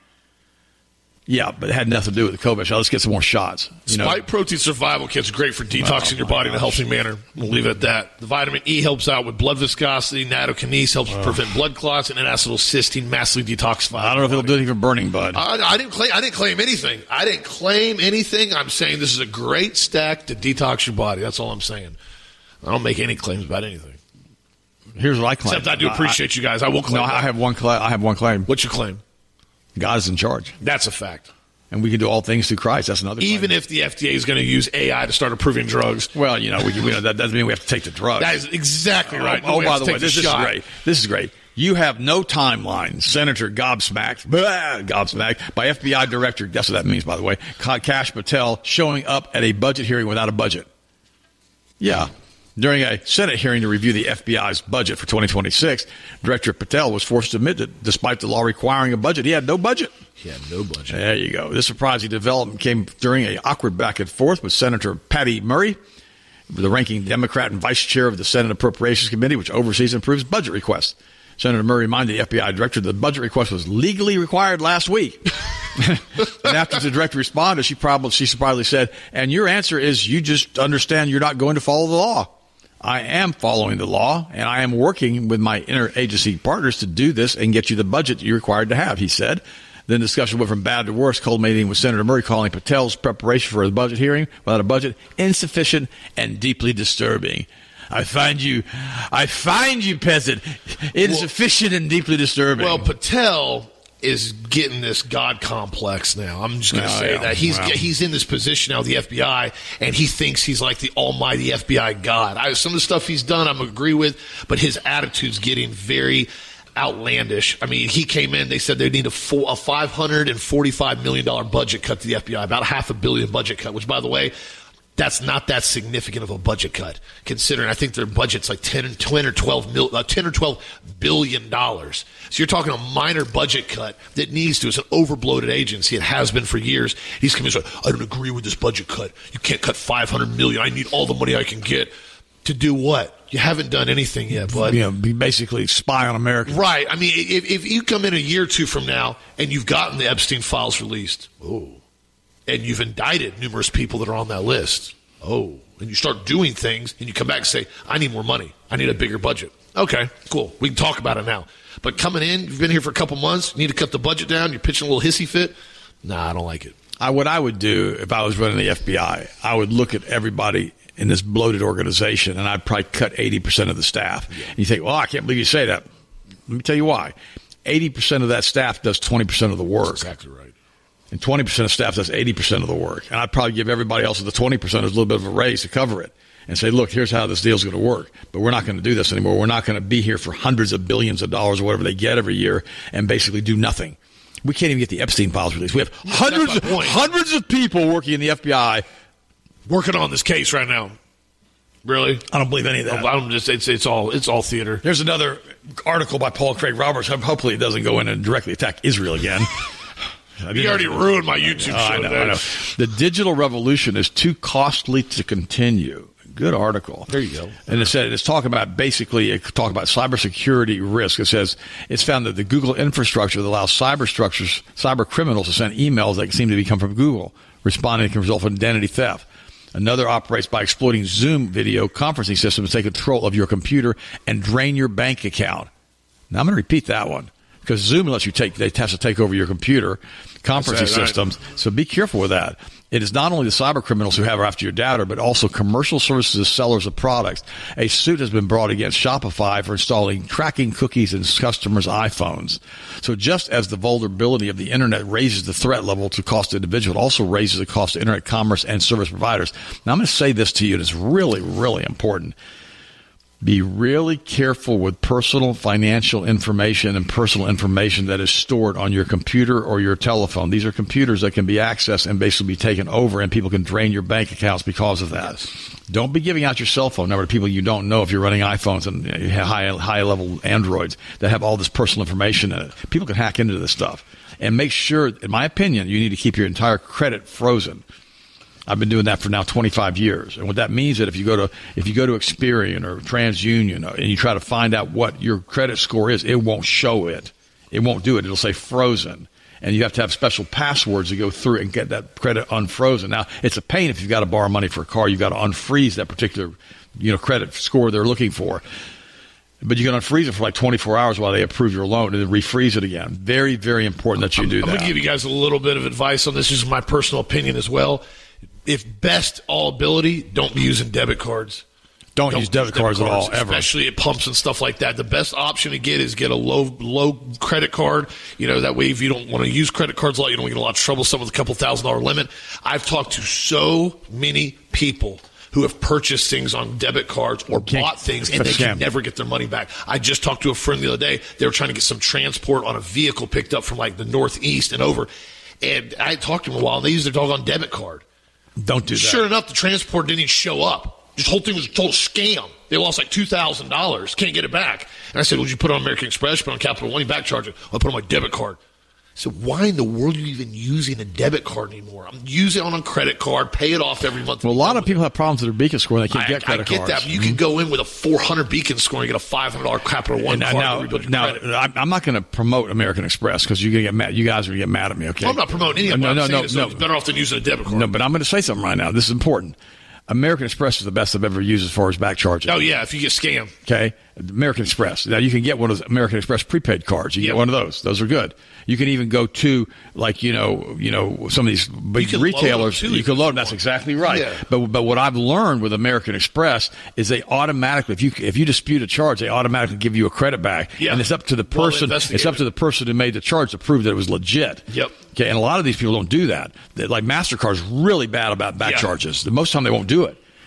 Yeah, but it had nothing to do with the COVID shot. Let's get some more shots. You know? Spike protein survival kit's great for detoxing Oh, your body in a gosh. healthy manner. We'll leave it at that. The vitamin E helps out with blood viscosity. Nattokinase helps Oh. prevent blood clots, and N-acetylcysteine massively detoxifies. I don't know if it'll do anything for burning, bud. I, I didn't claim. I didn't claim anything. I didn't claim anything. I'm saying this is a great stack to detox your body. That's all I'm saying. I don't make any claims about anything. Here's what I claim. Except I do appreciate you guys. I will claim. No, that. I have one claim. I have one claim. What's your claim? God is in charge, That's a fact. and we can do all things through Christ. That's another claim. Even if the F D A is going to use A I to start approving drugs. Well, you know, we, we know that doesn't mean we have to take the drug. That is exactly right. Oh, We by have the to way, take this, this is shot. great. This is great. You have no timeline. Senator gobsmacked, blah, gobsmacked by F B I Director, guess what that means, by the way, Kash Patel, showing up at a budget hearing without a budget. Yeah. During a Senate hearing to review the F B I's budget for twenty twenty-six, Director Patel was forced to admit that despite the law requiring a budget, he had no budget. He had no budget. There you go. This surprising development came during an awkward back and forth with Senator Patty Murray, the ranking Democrat and vice chair of the Senate Appropriations Committee, which oversees and approves budget requests. Senator Murray reminded the F B I director that the budget request was legally required last week. And after the director responded, she probably she surprisingly said, and your answer is you just understand you're not going to follow the law. I am following the law, and I am working with my interagency partners to do this and get you the budget you're required to have, he said. Then discussion went from bad to worse, culminating with Senator Murray calling Patel's preparation for a budget hearing without a budget insufficient and deeply disturbing. I find you, I find you, peasant, insufficient well, and deeply disturbing. Well, Patel is getting this God complex now. I'm just going to oh, say yeah. that he's wow. he's in this position now, the F B I, and he thinks he's like the almighty F B I God. I, some of the stuff he's done, I'm agree with, but his attitude's getting very outlandish. I mean, he came in, they said they need a, full, a five hundred forty-five million dollars budget cut to the F B I, about half a billion budget cut, which, by the way, That's not that significant of a budget cut, considering I think their budget's like ten, ten or twelve mil, uh, ten or twelve billion dollars. So you're talking a minor budget cut that needs to. It's an overbloated agency. It has been for years. He's coming and saying, I don't agree with this budget cut. You can't cut five hundred million dollars. I need all the money I can get. To do what? You haven't done anything yet, bud. You know, be basically spy on Americans. Right. I mean, if, if you come in a year or two from now and you've gotten the Epstein files released, oh, and you've indicted numerous people that are on that list, oh, and you start doing things and you come back and say, I need more money. I need a bigger budget. Okay, cool. We can talk about it now. But coming in, you've been here for a couple months, you need to cut the budget down, you're pitching a little hissy fit. Nah, I don't like it. I, what I would do if I was running the F B I, I would look at everybody in this bloated organization, and I'd probably cut eighty percent of the staff. Yeah. And you think, well, I can't believe you say that. Let me tell you why. eighty percent of that staff does twenty percent of the work. That's exactly right. And twenty percent of staff does eighty percent of the work. And I'd probably give everybody else at the twenty percent a little bit of a raise to cover it and say, look, here's how this deal's going to work. But we're not going to do this anymore. We're not going to be here for hundreds of billions of dollars or whatever they get every year and basically do nothing. We can't even get the Epstein files released. We have yeah, hundreds, of, hundreds of people working in the F B I. Working on this case right now. Really? I don't believe any of that. I'm just, it's, it's all it's all theater. There's another article by Paul Craig Roberts. Hopefully it doesn't go in and directly attack Israel again. You already ruined my YouTube oh, show. I know, today. I know. The digital revolution is too costly to continue. Good article. There you go. And it said it's talking about basically it talking about cybersecurity risk. It says it's found that the Google infrastructure that allows cyber structures, cyber criminals to send emails that seem to be come from Google, responding can result in identity theft. Another operates by exploiting Zoom video conferencing systems to take control of your computer and drain your bank account. Now I'm going to repeat that one because Zoom lets you take, they have to take over your computer conferencing right, systems. Right. So be careful with that. It is not only the cyber criminals who have after your data, but also commercial services sellers of products. A suit has been brought against Shopify for installing tracking cookies in customers' iPhones. So just as the vulnerability of the internet raises the threat level to cost the individual, it also raises the cost to internet commerce and service providers. Now I'm going to say this to you, and it's really, really important. Be really careful with personal financial information and personal information that is stored on your computer or your telephone. These are computers that can be accessed and basically be taken over, and people can drain your bank accounts because of that. Yes. Don't be giving out your cell phone number to people you don't know if you're running iPhones and you have high, high-level Androids that have all this personal information in it. People can hack into this stuff. And make sure, in my opinion, you need to keep your entire credit frozen. I've been doing that for now twenty-five years. And what that means is that if you go to if you go to Experian or TransUnion and you try to find out what your credit score is, it won't show it. It won't do it. It'll say frozen. And you have to have special passwords to go through and get that credit unfrozen. Now, it's a pain if you've got to borrow money for a car. You've got to unfreeze that particular, you know, credit score they're looking for. But you can unfreeze it for like twenty-four hours while they approve your loan and then refreeze it again. Very, very important that you do I'm, that. I'm going to give you guys a little bit of advice on this. This is my personal opinion as well. If best all ability, don't be using debit cards. Don't, don't use debit, debit cards, cards at all, ever. Especially at pumps and stuff like that. The best option to get is get a low low credit card. You know, that way if you don't want to use credit cards a lot, you don't get a lot of trouble. Some with a couple thousand dollar limit. I've talked to so many people who have purchased things on debit cards or okay. bought things and they can never get their money back. I just talked to a friend the other day. They were trying to get some transport on a vehicle picked up from like the Northeast and over. And I talked to them a while. And they used their doggone debit card. Don't do that. Sure enough, the transport didn't even show up. This whole thing was a total scam. They lost like two thousand dollars. Can't get it back. And I said, would you put it on American Express? Put it on Capital One? You back charge it. I put it on my debit card. I said, why in the world are you even using a debit card anymore? I'm using it on a credit card, pay it off every month. Well, a lot of people have problems with their Beacon score. They can't I, get credit cards. I get cards. that, but you mm-hmm. can go in with a four hundred Beacon score and get a five hundred dollars Capital One and, card now, to rebuild your now, credit. I'm not going to promote American Express because you're going to get mad. You guys are going to get mad at me, okay? Well, I'm not promoting any of them. No, no, no, no, no. It's better off than using a debit card. No, but I'm going to say something right now. This is important. American Express is the best I've ever used as far as back charging. Oh, yeah, if you get scammed. Okay. American Express. Now, you can get one of those American Express prepaid cards. You can yep. get one of those. Those are good. You can even go to, like, you know, you know, some of these big you retailers. You can load them. That's exactly right. Yeah. But but what I've learned with American Express is they automatically, if you if you dispute a charge, they automatically give you a credit back. Yeah. And it's up to the person. Well, it's up to the person who made the charge to prove that it was legit. Yep. Okay. And a lot of these people don't do that. They, like MasterCard's really bad about back yeah. charges. The most time they won't do it.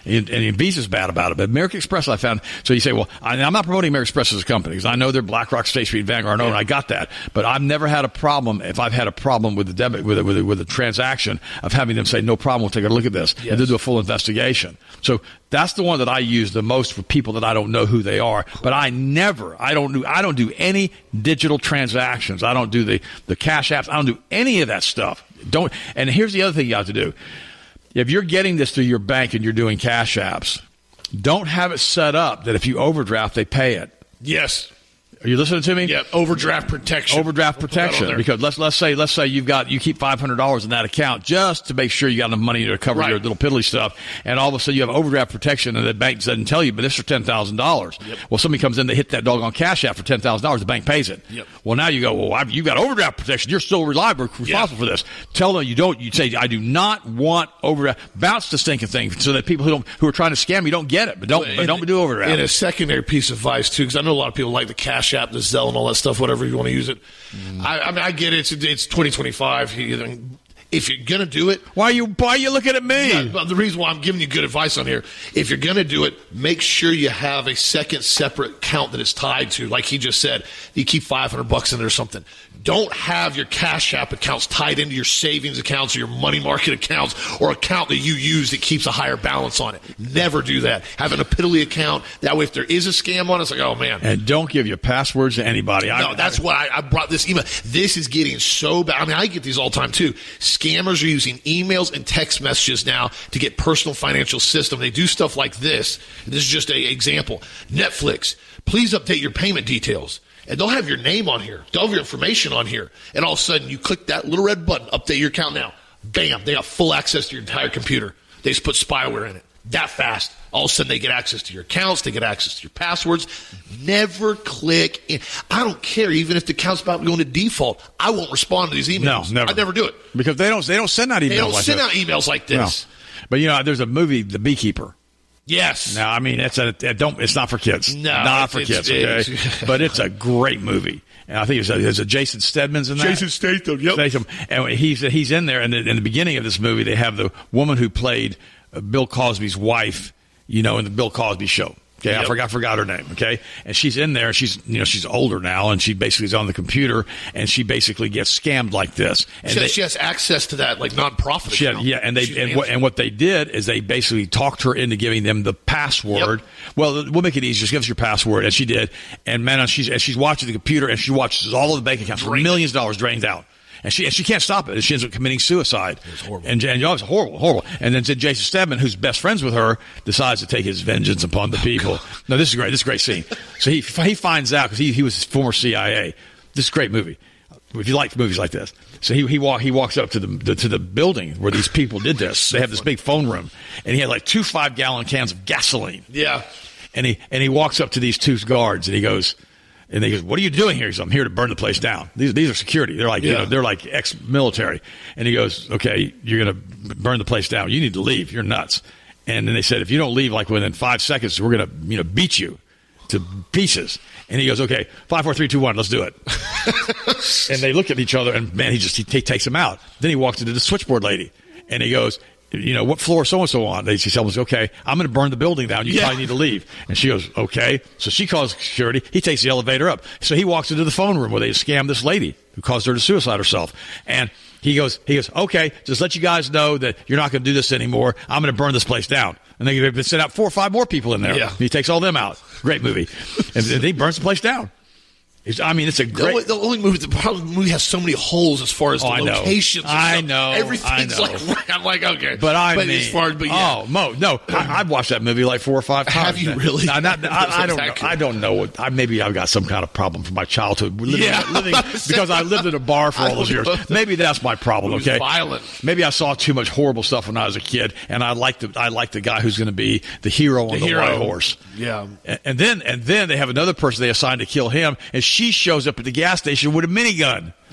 And, and Visa's bad about it. But American Express, I found, so you say, well, I, I'm not promoting American Express as a company because I know they're BlackRock, State Street, Vanguard, yeah. and I got that. But I've never had a problem if I've had a problem with the debit, with a, with a, with a transaction of having them say, no problem, we'll take a look at this. Yes. And they'll do a full investigation. So that's the one that I use the most for people that I don't know who they are. But I never, I don't do, I don't do any digital transactions. I don't do the, the cash apps. I don't do any of that stuff. Don't. And here's the other thing you have to do. If you're getting this through your bank and you're doing cash apps, don't have it set up that if you overdraft, they pay it. Yes. Are you listening to me? Yeah, overdraft protection. Overdraft we'll protection. Because let's let's say let's say you've got you keep five hundred dollars in that account just to make sure you got enough money to cover right. your little piddly stuff, and all of a sudden you have overdraft protection, and the bank doesn't tell you, but this is for ten thousand dollars. Yep. Well, somebody comes in, they hit that doggone cash app for ten thousand dollars, the bank pays it. Yep. Well, now you go, well, I've, you got overdraft protection. You're still reliable, responsible yeah. for this. Tell them you don't. You say, I do not want overdraft. Bounce the stinking thing so that people who don't who are trying to scam you don't get it, but don't well, but don't do overdraft. And a secondary piece of advice too, because I know a lot of people like the cash app, the Zelle, and all that stuff, whatever you want to use it. Mm. I, I mean, I get it. It's, it's twenty twenty-five. If you're going to do it. Why are you, why are you looking at me? Yeah, but the reason why I'm giving you good advice on here, if you're going to do it, make sure you have a second separate account that it's tied to. Like he just said, you keep five hundred bucks in there or something. Don't have your Cash App accounts tied into your savings accounts or your money market accounts or account that you use that keeps a higher balance on it. Never do that. Have an Epitome account. That way, if there is a scam on it, it's like, oh, man. And don't give your passwords to anybody. No, I, that's I, why I brought this email. This is getting so bad. I mean, I get these all the time, too. Scammers are using emails and text messages now to get personal financial system. They do stuff like this. This is just an example. Netflix, please update your payment details. And they'll have your name on here. They'll have your information on here. And all of a sudden, you click that little red button, update your account now. Bam, they got full access to your entire computer. They just put spyware in it. That fast. All of a sudden, they get access to your accounts. They get access to your passwords. Never click in. I don't care, even if the account's about going to default. I won't respond to these emails. No, never. I never do it. Because they don't, they don't send out emails They don't like send this. out emails like this. No. But, you know, there's a movie, The Beekeeper. Yes. Now, I mean, it's a, it don't. It's not for kids. No, not for it's, kids. Okay, it's, but it's a great movie, and I think it's a, there's a Jason Stedman's in that. Jason Statham. Yep. Statham, and he's he's in there. And in, in the beginning of this movie, they have the woman who played uh, Bill Cosby's wife, you know, in the Bill Cosby show. Okay, yep. I forgot, I forgot her name. Okay, and she's in there. She's, you know, she's older now, and she basically is on the computer, and she basically gets scammed like this. And she, they, she has access to that like nonprofit she account. Had, yeah, and they and what, and what they did is they basically talked her into giving them the password. Yep. Well, we'll make it easy. Just give us your password, and she did. And man, she's and she's watching the computer, and she watches all of the bank accounts for millions of dollars drained out. And she and she can't stop it. And she ends up committing suicide. It's horrible. And, and oh, it's horrible, horrible. And then Jason Stedman, who's best friends with her, decides to take his vengeance upon the people. Oh, no, this is great. This is a great scene. So he he finds out because he he was former C I A. This is a great movie. If you like movies like this, so he he walk he walks up to the, the to the building where these people did this. They have this big phone room, and he had like two five gallon cans of gasoline. Yeah. And he and he walks up to these two guards, and he goes. And they goes, what are you doing here? He goes, I'm here to burn the place down. These these are security. They're like, yeah. you know, they're like ex-military. And he goes, okay, you're going to burn the place down. You need to leave. You're nuts. And then they said, if you don't leave like within five seconds, we're going to, you know, beat you to pieces. And he goes, okay, five, four, three, two, one, let's do it. And they look at each other, and man, he just he, he takes him out. Then he walks into the switchboard lady, and he goes, you know, what floor is so-and-so on? They, she tells him, okay, I'm going to burn the building down. You yeah. probably need to leave. And she goes, okay. So she calls security. He takes the elevator up. So he walks into the phone room where they scammed this lady who caused her to suicide herself. And he goes, he goes, okay, just let you guys know that you're not going to do this anymore. I'm going to burn this place down. And they, they've sent out four or five more people in there. Yeah. He takes all them out. Great movie. And then he burns the place down. It's, I mean, it's a great. The only, the only movie, the problem, the movie has so many holes as far as the oh, I locations. Know. I stuff. know. Everything's I know. like, I'm like, okay. But I but mean, as far, but yeah. oh, Mo, no, I, I've watched that movie like four or five times. Have you really? No, not, I, I don't. Know, I don't know. What, I, maybe I've got some kind of problem from my childhood, living, yeah, living, because I lived in a bar for all those years. Maybe that's my problem. It was okay, violent. Maybe I saw too much horrible stuff when I was a kid, and I like the I like the guy who's going to be the hero on the, the hero. white horse. Yeah, and, and then and then they have another person they assign to kill him, and she shows up at the gas station with a minigun.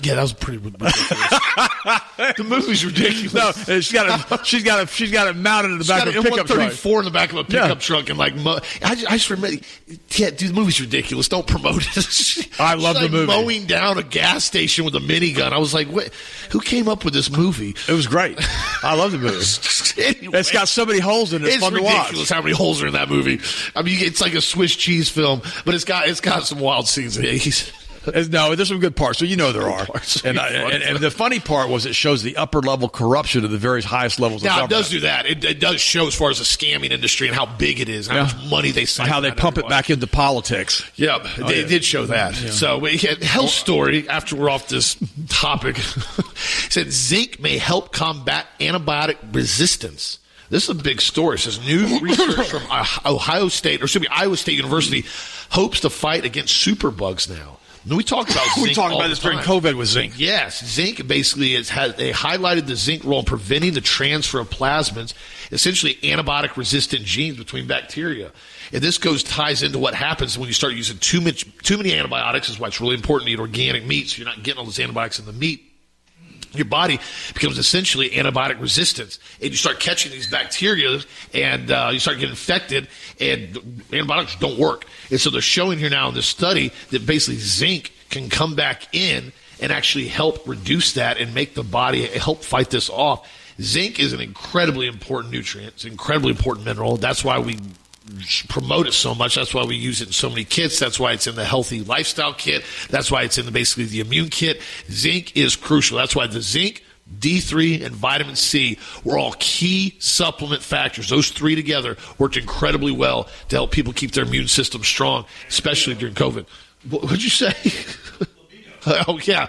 Yeah, that was pretty ridiculous. The movie's ridiculous. No, she's got a she's got a she's got it mounted in the back of a pickup truck. one thirty-four in the back of a pickup Yeah. truck, and like, mo- I, just, I just remember, yeah, dude, the movie's ridiculous. Don't promote it. I love She's the like movie. Mowing down a gas station with a minigun. I was like, what? Who came up with this movie? It was great. I love the movie. Anyway, It's got so many holes in it. It's, it's fun to ridiculous watch. how many holes are in that movie. I mean, it's like a Swiss cheese film, but it's got it's got some wild scenes. He's, It's- No, there's some good parts. So you know there are. parts. And, I, and, and the funny part was it shows the upper level corruption of the various highest levels of now, it government. does do that. It, it does show as far as the scamming industry and how big it is, how Yeah. much money they And siphon how they out of pump it everybody. back into politics. Yeah, Oh, they yeah. did show that. So, we had health story, after we're off this topic, said zinc may help combat antibiotic resistance. This is a big story. It says new research from Ohio State, or excuse me, Iowa State University hopes to fight against superbugs now. And we talk about zinc We talked all about the this during time. COVID with zinc. Yes, zinc basically is, has they highlighted the zinc role in preventing the transfer of plasmids, essentially antibiotic resistant genes between bacteria. And this goes ties into what happens when you start using too much too many antibiotics. Is why it's really important to eat organic meat, so you're not getting all those antibiotics in the meat. Your body becomes essentially antibiotic resistant, and you start catching these bacteria, and uh, you start getting infected, and antibiotics don't work. And so they're showing here now in this study that basically zinc can come back in and actually help reduce that and make the body help fight this off. Zinc is an incredibly important nutrient. It's an incredibly important mineral. That's why we promote it so much. That's why we use it in so many kits. That's why it's in the healthy lifestyle kit. That's why it's in the, basically the immune kit. Zinc is crucial. That's why the zinc, D three, and vitamin C were all key supplement factors. Those three together worked incredibly well to help people keep their immune system strong, especially during COVID. What did you say? Oh, yeah.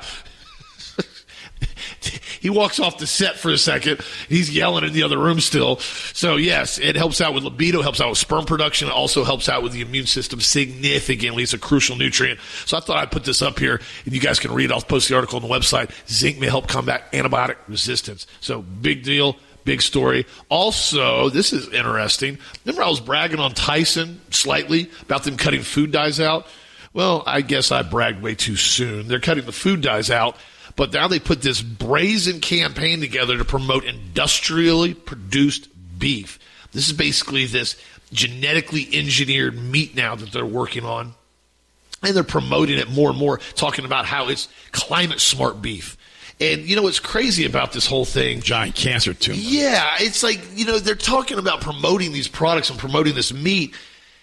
He walks off the set for a second. He's yelling in the other room still. So, yes, it helps out with libido, helps out with sperm production. It also helps out with the immune system significantly. It's a crucial nutrient. So I thought I'd put this up here, and you guys can read it. I'll post the article on the website. Zinc may help combat antibiotic resistance. So, big deal, big story. Also, this is interesting. Remember I was bragging on Tyson slightly about them cutting food dyes out? Well, I guess I bragged way too soon. They're cutting the food dyes out. But now they put this brazen campaign together to promote industrially produced beef. This is basically this genetically engineered meat now that they're working on. And they're promoting it more and more, talking about how it's climate smart beef. And, you know, what's crazy about this whole thing? Giant cancer tumor. Yeah, it's like, you know, they're talking about promoting these products and promoting this meat.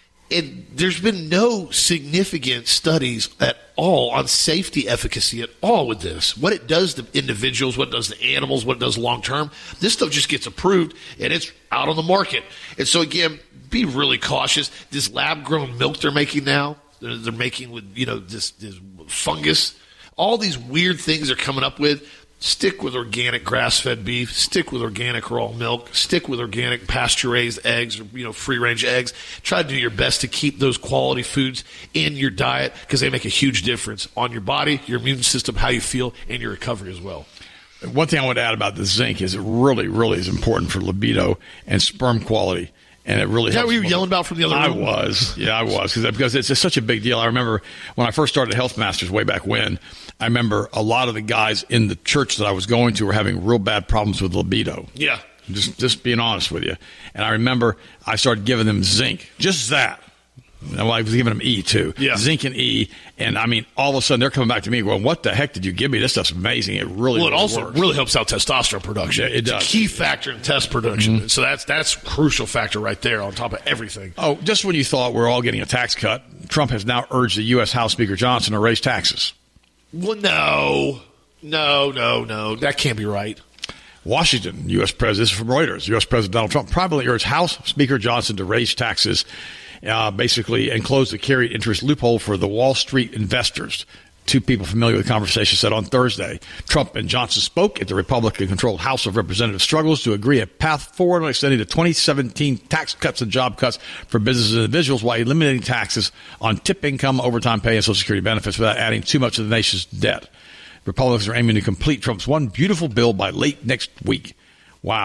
And there's been no significant studies at all on safety efficacy at all with this. What it does to individuals, what it does to animals, what it does long term. This stuff just gets approved and it's out on the market. And so again, be really cautious. This lab grown milk they're making now, they're, they're making with, you know, this, this fungus. All these weird things they're coming up with. Stick with organic grass-fed beef. Stick with organic raw milk. Stick with organic pasture-raised eggs or, you know, free-range eggs. Try to do your best to keep those quality foods in your diet because they make a huge difference on your body, your immune system, how you feel, and your recovery as well. One thing I want to add about the zinc is it really, really is important for libido and sperm quality. And it really Is that helps what you were women. yelling about from the other I room? was. Yeah, I was. Cause, because it's, it's such a big deal. I remember when I first started Health Masters way back when, I remember a lot of the guys in the church that I was going to were having real bad problems with libido. Yeah. Just, just being honest with you. And I remember I started giving them zinc. Just that. Well, I was giving them E, too. Yeah. Zinc and E. And, I mean, all of a sudden, they're coming back to me going, what the heck did you give me? This stuff's amazing. It really, Well, it really also works. really helps out testosterone production. Yeah, it it's does. a key factor in test production. Mm-hmm. So that's that's a crucial factor right there on top of everything. Oh, just when you thought we're all getting a tax cut, Trump has now urged the U S. House Speaker Johnson to raise taxes. Well, no. No, no, no. That can't be right. Washington, U S. President, this is from Reuters, U S. President Donald Trump privately urged House Speaker Johnson to raise taxes, uh, basically, and close the carried interest loophole for the Wall Street investors. Two people familiar with the conversation said on Thursday, Trump and Johnson spoke at the Republican-controlled House of Representatives struggles to agree a path forward on extending the twenty seventeen tax cuts and job cuts for businesses and individuals while eliminating taxes on tip income, overtime pay, and Social Security benefits without adding too much to the nation's debt. Republicans are aiming to complete Trump's one beautiful bill by late next week. Wow.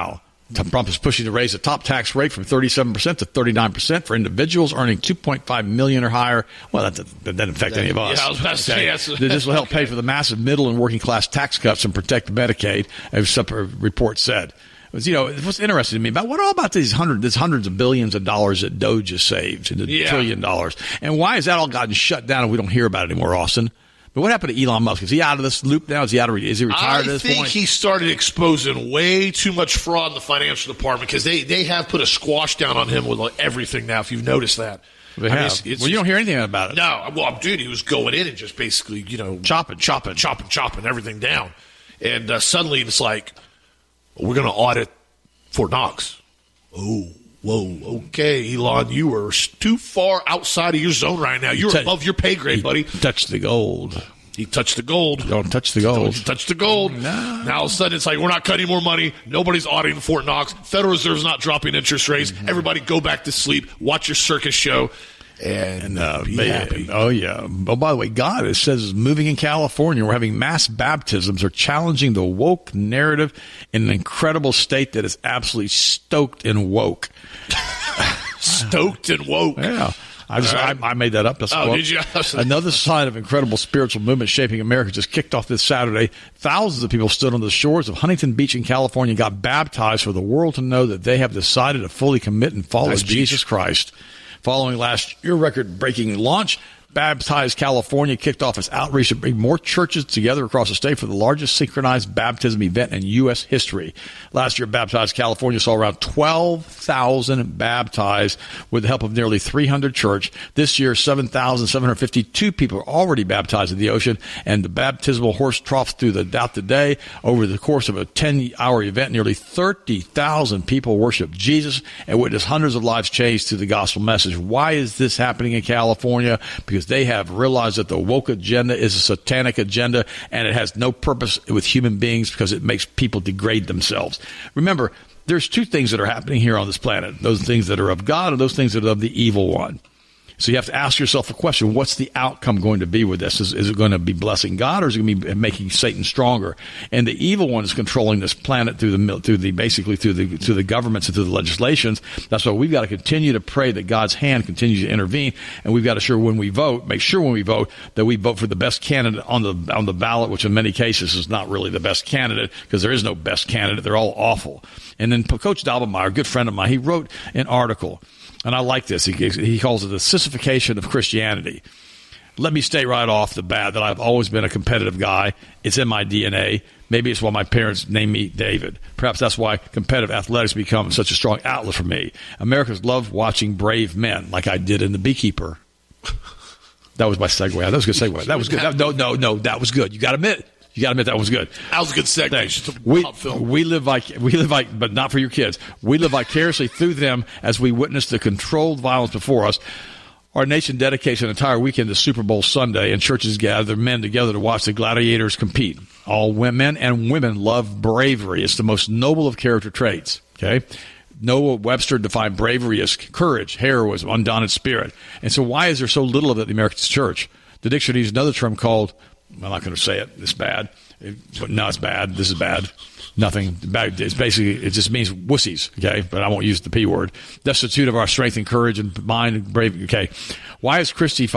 Trump is pushing to raise the top tax rate from thirty-seven percent to thirty-nine percent for individuals earning two point five million dollars or higher. Well, that doesn't, that doesn't affect any of us. Yeah, I was about to say, yes. This will help pay for the massive middle and working class tax cuts and protect Medicaid, as some report said. You know, what's interesting to me about what all about these hundred, these hundreds of billions of dollars that Doge has saved, and the yeah. trillion dollars, and why has that all gotten shut down and we don't hear about it anymore, Austin? But what happened to Elon Musk? Is he out of this loop now? Is he out of? Is he retired at this point? I think he started exposing way too much fraud in the financial department because they, they have put a squash down on him with like everything now. If you've noticed that, they I have. mean, it's, it's, well, you don't hear anything about it. No, well, dude, he was going in and just basically, you know, chopping, chopping, chopping, chopping everything down, and uh, suddenly it's like we're going to audit Fort Knox. Oh. Whoa, okay, Elon, you are too far outside of your zone right now. You're t- above your pay grade, buddy. Touch the gold. He touched the gold. Don't touch the gold. Don't touch the gold. No. Now all of a sudden it's like we're not cutting more money. Nobody's auditing Fort Knox. Federal Reserve's not dropping interest rates. Mm-hmm. Everybody go back to sleep. Watch your circus show. And, and uh, be man, happy. Oh, yeah. Oh, by the way, God, it says, is moving in California. We're having mass baptisms. Are challenging the woke narrative in an incredible state that is absolutely stoked and woke. Stoked and woke. Yeah. I just right. I, I made that up. That's oh, quote. Did you? Another sign of incredible spiritual movement shaping America just kicked off this Saturday. Thousands of people stood on the shores of Huntington Beach in California and got baptized for the world to know that they have decided to fully commit and follow nice Jesus beach. Christ. Following last year's record-breaking launch, Baptized California kicked off its outreach to bring more churches together across the state for the largest synchronized baptism event in U S history. Last year, Baptized California saw around twelve thousand baptized with the help of nearly three hundred church. This year, seven thousand seven hundred fifty-two people are already baptized in the ocean, and the baptismal horse troughs through the throughout the day. Over the course of a ten-hour event, nearly thirty thousand people worship Jesus and witness hundreds of lives changed through the gospel message. Why is this happening in California? Because they have realized that the woke agenda is a satanic agenda, and it has no purpose with human beings because it makes people degrade themselves. Remember, there's two things that are happening here on this planet, those things that are of God and those things that are of the evil one. So you have to ask yourself a question: what's the outcome going to be with this? Is, is it going to be blessing God, or is it going to be making Satan stronger? And the evil one is controlling this planet through the through the basically through the through the governments and through the legislations. That's why we've got to continue to pray that God's hand continues to intervene, and we've got to sure when we vote, make sure when we vote that we vote for the best candidate on the on the ballot, which in many cases is not really the best candidate because there is no best candidate; they're all awful. And then Coach Daubenmeier, a good friend of mine, he wrote an article. And I like this. He, he calls it the sissification of Christianity. Let me state right off the bat that I've always been a competitive guy. It's in my D N A. Maybe it's why my parents named me David. Perhaps that's why competitive athletics become such a strong outlet for me. Americans love watching brave men like I did in The Beekeeper. That was my segue. That was a good segue. That was good. That, no, no, no. That was good. You got to admit. You got to admit that was good. That was a good segue. We, we live like we live like, but not for your kids. We live vicariously through them as we witness the controlled violence before us. Our nation dedicates an entire weekend to Super Bowl Sunday, and churches gather men together to watch the gladiators compete. All women and women love bravery. It's the most noble of character traits. Okay. Noah Webster defined bravery as courage, heroism, undaunted spirit. And so why is there so little of it in the American church? The dictionary uses another term called, I'm not going to say it, it's bad. It, no, it's bad. This is bad. Nothing bad. It's basically, it just means wussies, okay? But I won't use the P word. Destitute of our strength and courage and mind and bravery, okay? Why is Christy...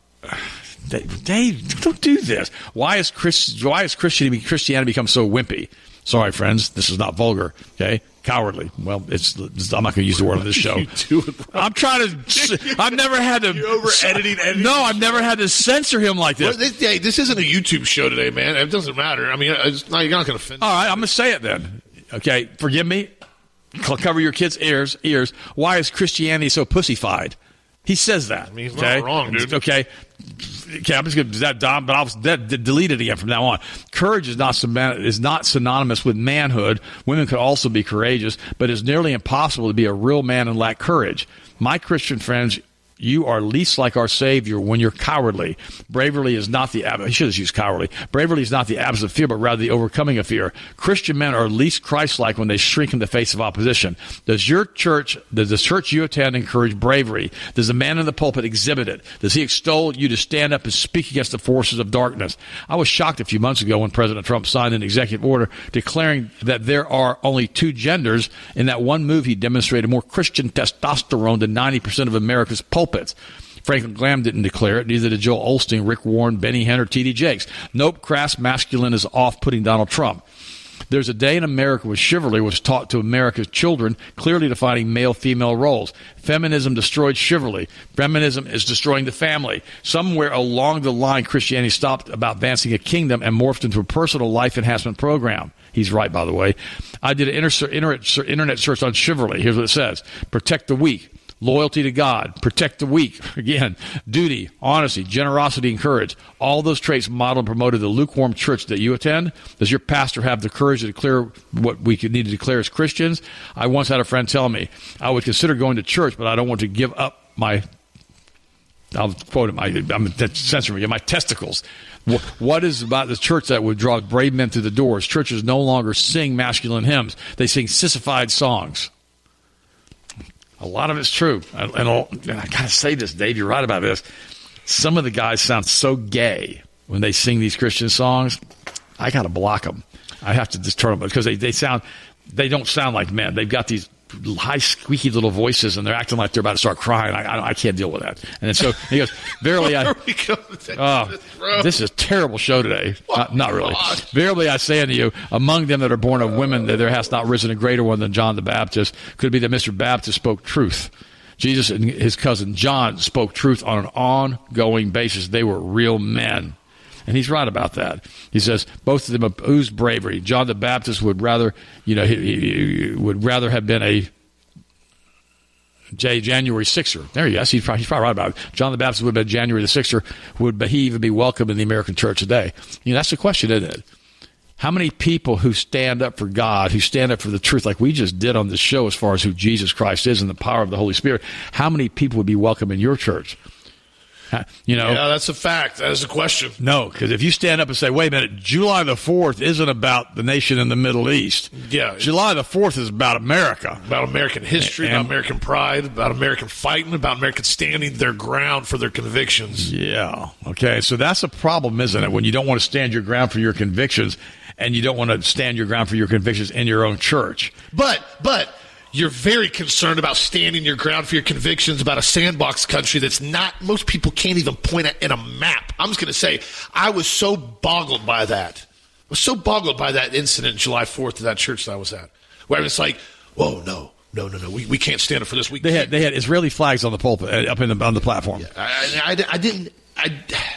Dave, Dave, don't do this. Why is Chris, why is Christianity, Christianity become so wimpy? Sorry, friends, this is not vulgar, okay? Cowardly. Well, it's. it's I'm not going to use the word on this show. I'm trying to. I've never had to. You're over editing. editing no, I've never had to censor him like this. Well, this, hey, this isn't a YouTube show today, man. It doesn't matter. I mean, it's not, you're not going to offend. All right, I'm going to say it then. Okay, forgive me. Cover your kids' ears. Ears. Why is Christianity so pussified? He says that. I mean, he's okay? not wrong, dude. Okay. Okay, I'm just going to that Dom, but I'll that, delete it again from now on. Courage is not is not synonymous with manhood. Women could also be courageous, but it's nearly impossible to be a real man and lack courage. My Christian friends, You are least like our Savior when you're cowardly. Bravery is not the ab- he should have used cowardly. Bravery is not the absence of fear, but rather the overcoming of fear. Christian men are least Christ-like when they shrink in the face of opposition. Does your church, does the church you attend encourage bravery? Does the man in the pulpit exhibit it? Does he extol you to stand up and speak against the forces of darkness? I was shocked a few months ago when President Trump signed an executive order declaring that there are only two genders. In that one move, he demonstrated more Christian testosterone than ninety percent of America's pulpits. Franklin Graham didn't declare it. Neither did Joel Osteen, Rick Warren, Benny Hinn, or T D Jakes. Nope, crass masculine is off-putting Donald Trump. There's a day in America when chivalry was taught to America's children, clearly defining male-female roles. Feminism destroyed chivalry. Feminism is destroying the family. Somewhere along the line, Christianity stopped about advancing a kingdom and morphed into a personal life enhancement program. He's right, by the way. I did an internet search on chivalry. Here's what it says. Protect the weak. Loyalty to God, protect the weak, again, duty, honesty, generosity, and courage. All those traits modeled and promoted the lukewarm church that you attend. Does your pastor have the courage to declare what we need to declare as Christians? I once had a friend tell me, I would consider going to church, but I don't want to give up my, I'll quote him, I, I'm censoring you, my testicles. What is about the church that would draw brave men through the doors? Churches no longer sing masculine hymns. They sing sissified songs. A lot of it's true. And, and, and I got to say this, Dave, you're right about this. Some of the guys sound so gay when they sing these Christian songs. I got to block them. I have to just turn them because they, they sound, they don't sound like men. They've got these high, squeaky little voices, and they're acting like they're about to start crying. I, I, I can't deal with that. And so he goes, verily, I, oh, this is a terrible show today. Not, not really. Verily, I say unto you, among them that are born of women, that there has not risen a greater one than John the Baptist. Could it be that Mister Baptist spoke truth? Jesus and his cousin John spoke truth on an ongoing basis. They were real men. And he's right about that. He says both of them oozed bravery. John the Baptist would rather, you know, he, he would rather have been a J, January sixer. There he is. He's probably, he's probably right about it. John the Baptist would have been January the sixer. Would he even be welcome in the American church today? You know, that's the question, isn't it? How many people who stand up for God, who stand up for the truth, like we just did on this show as far as who Jesus Christ is and the power of the Holy Spirit, how many people would be welcome in your church? You know, yeah, that's a fact. That is a question. No, because if you stand up and say, wait a minute, July the fourth isn't about the nation in the Middle East. Yeah. July the fourth is about America. About American history, and, about American pride, about American fighting, about Americans standing their ground for their convictions. Yeah. Okay. So that's a problem, isn't it? When you don't want to stand your ground for your convictions and you don't want to stand your ground for your convictions in your own church. But, but. You're very concerned about standing your ground for your convictions about a sandbox country that's not, most people can't even point at in a map. I'm just going to say, I was so boggled by that. I was so boggled by that incident July fourth at that church that I was at, where it's like, whoa, no, no, no, no, we, we can't stand up for this. We they had they had Israeli flags on the pulpit, up in the, on the platform. Yeah, I, I, I didn't, I,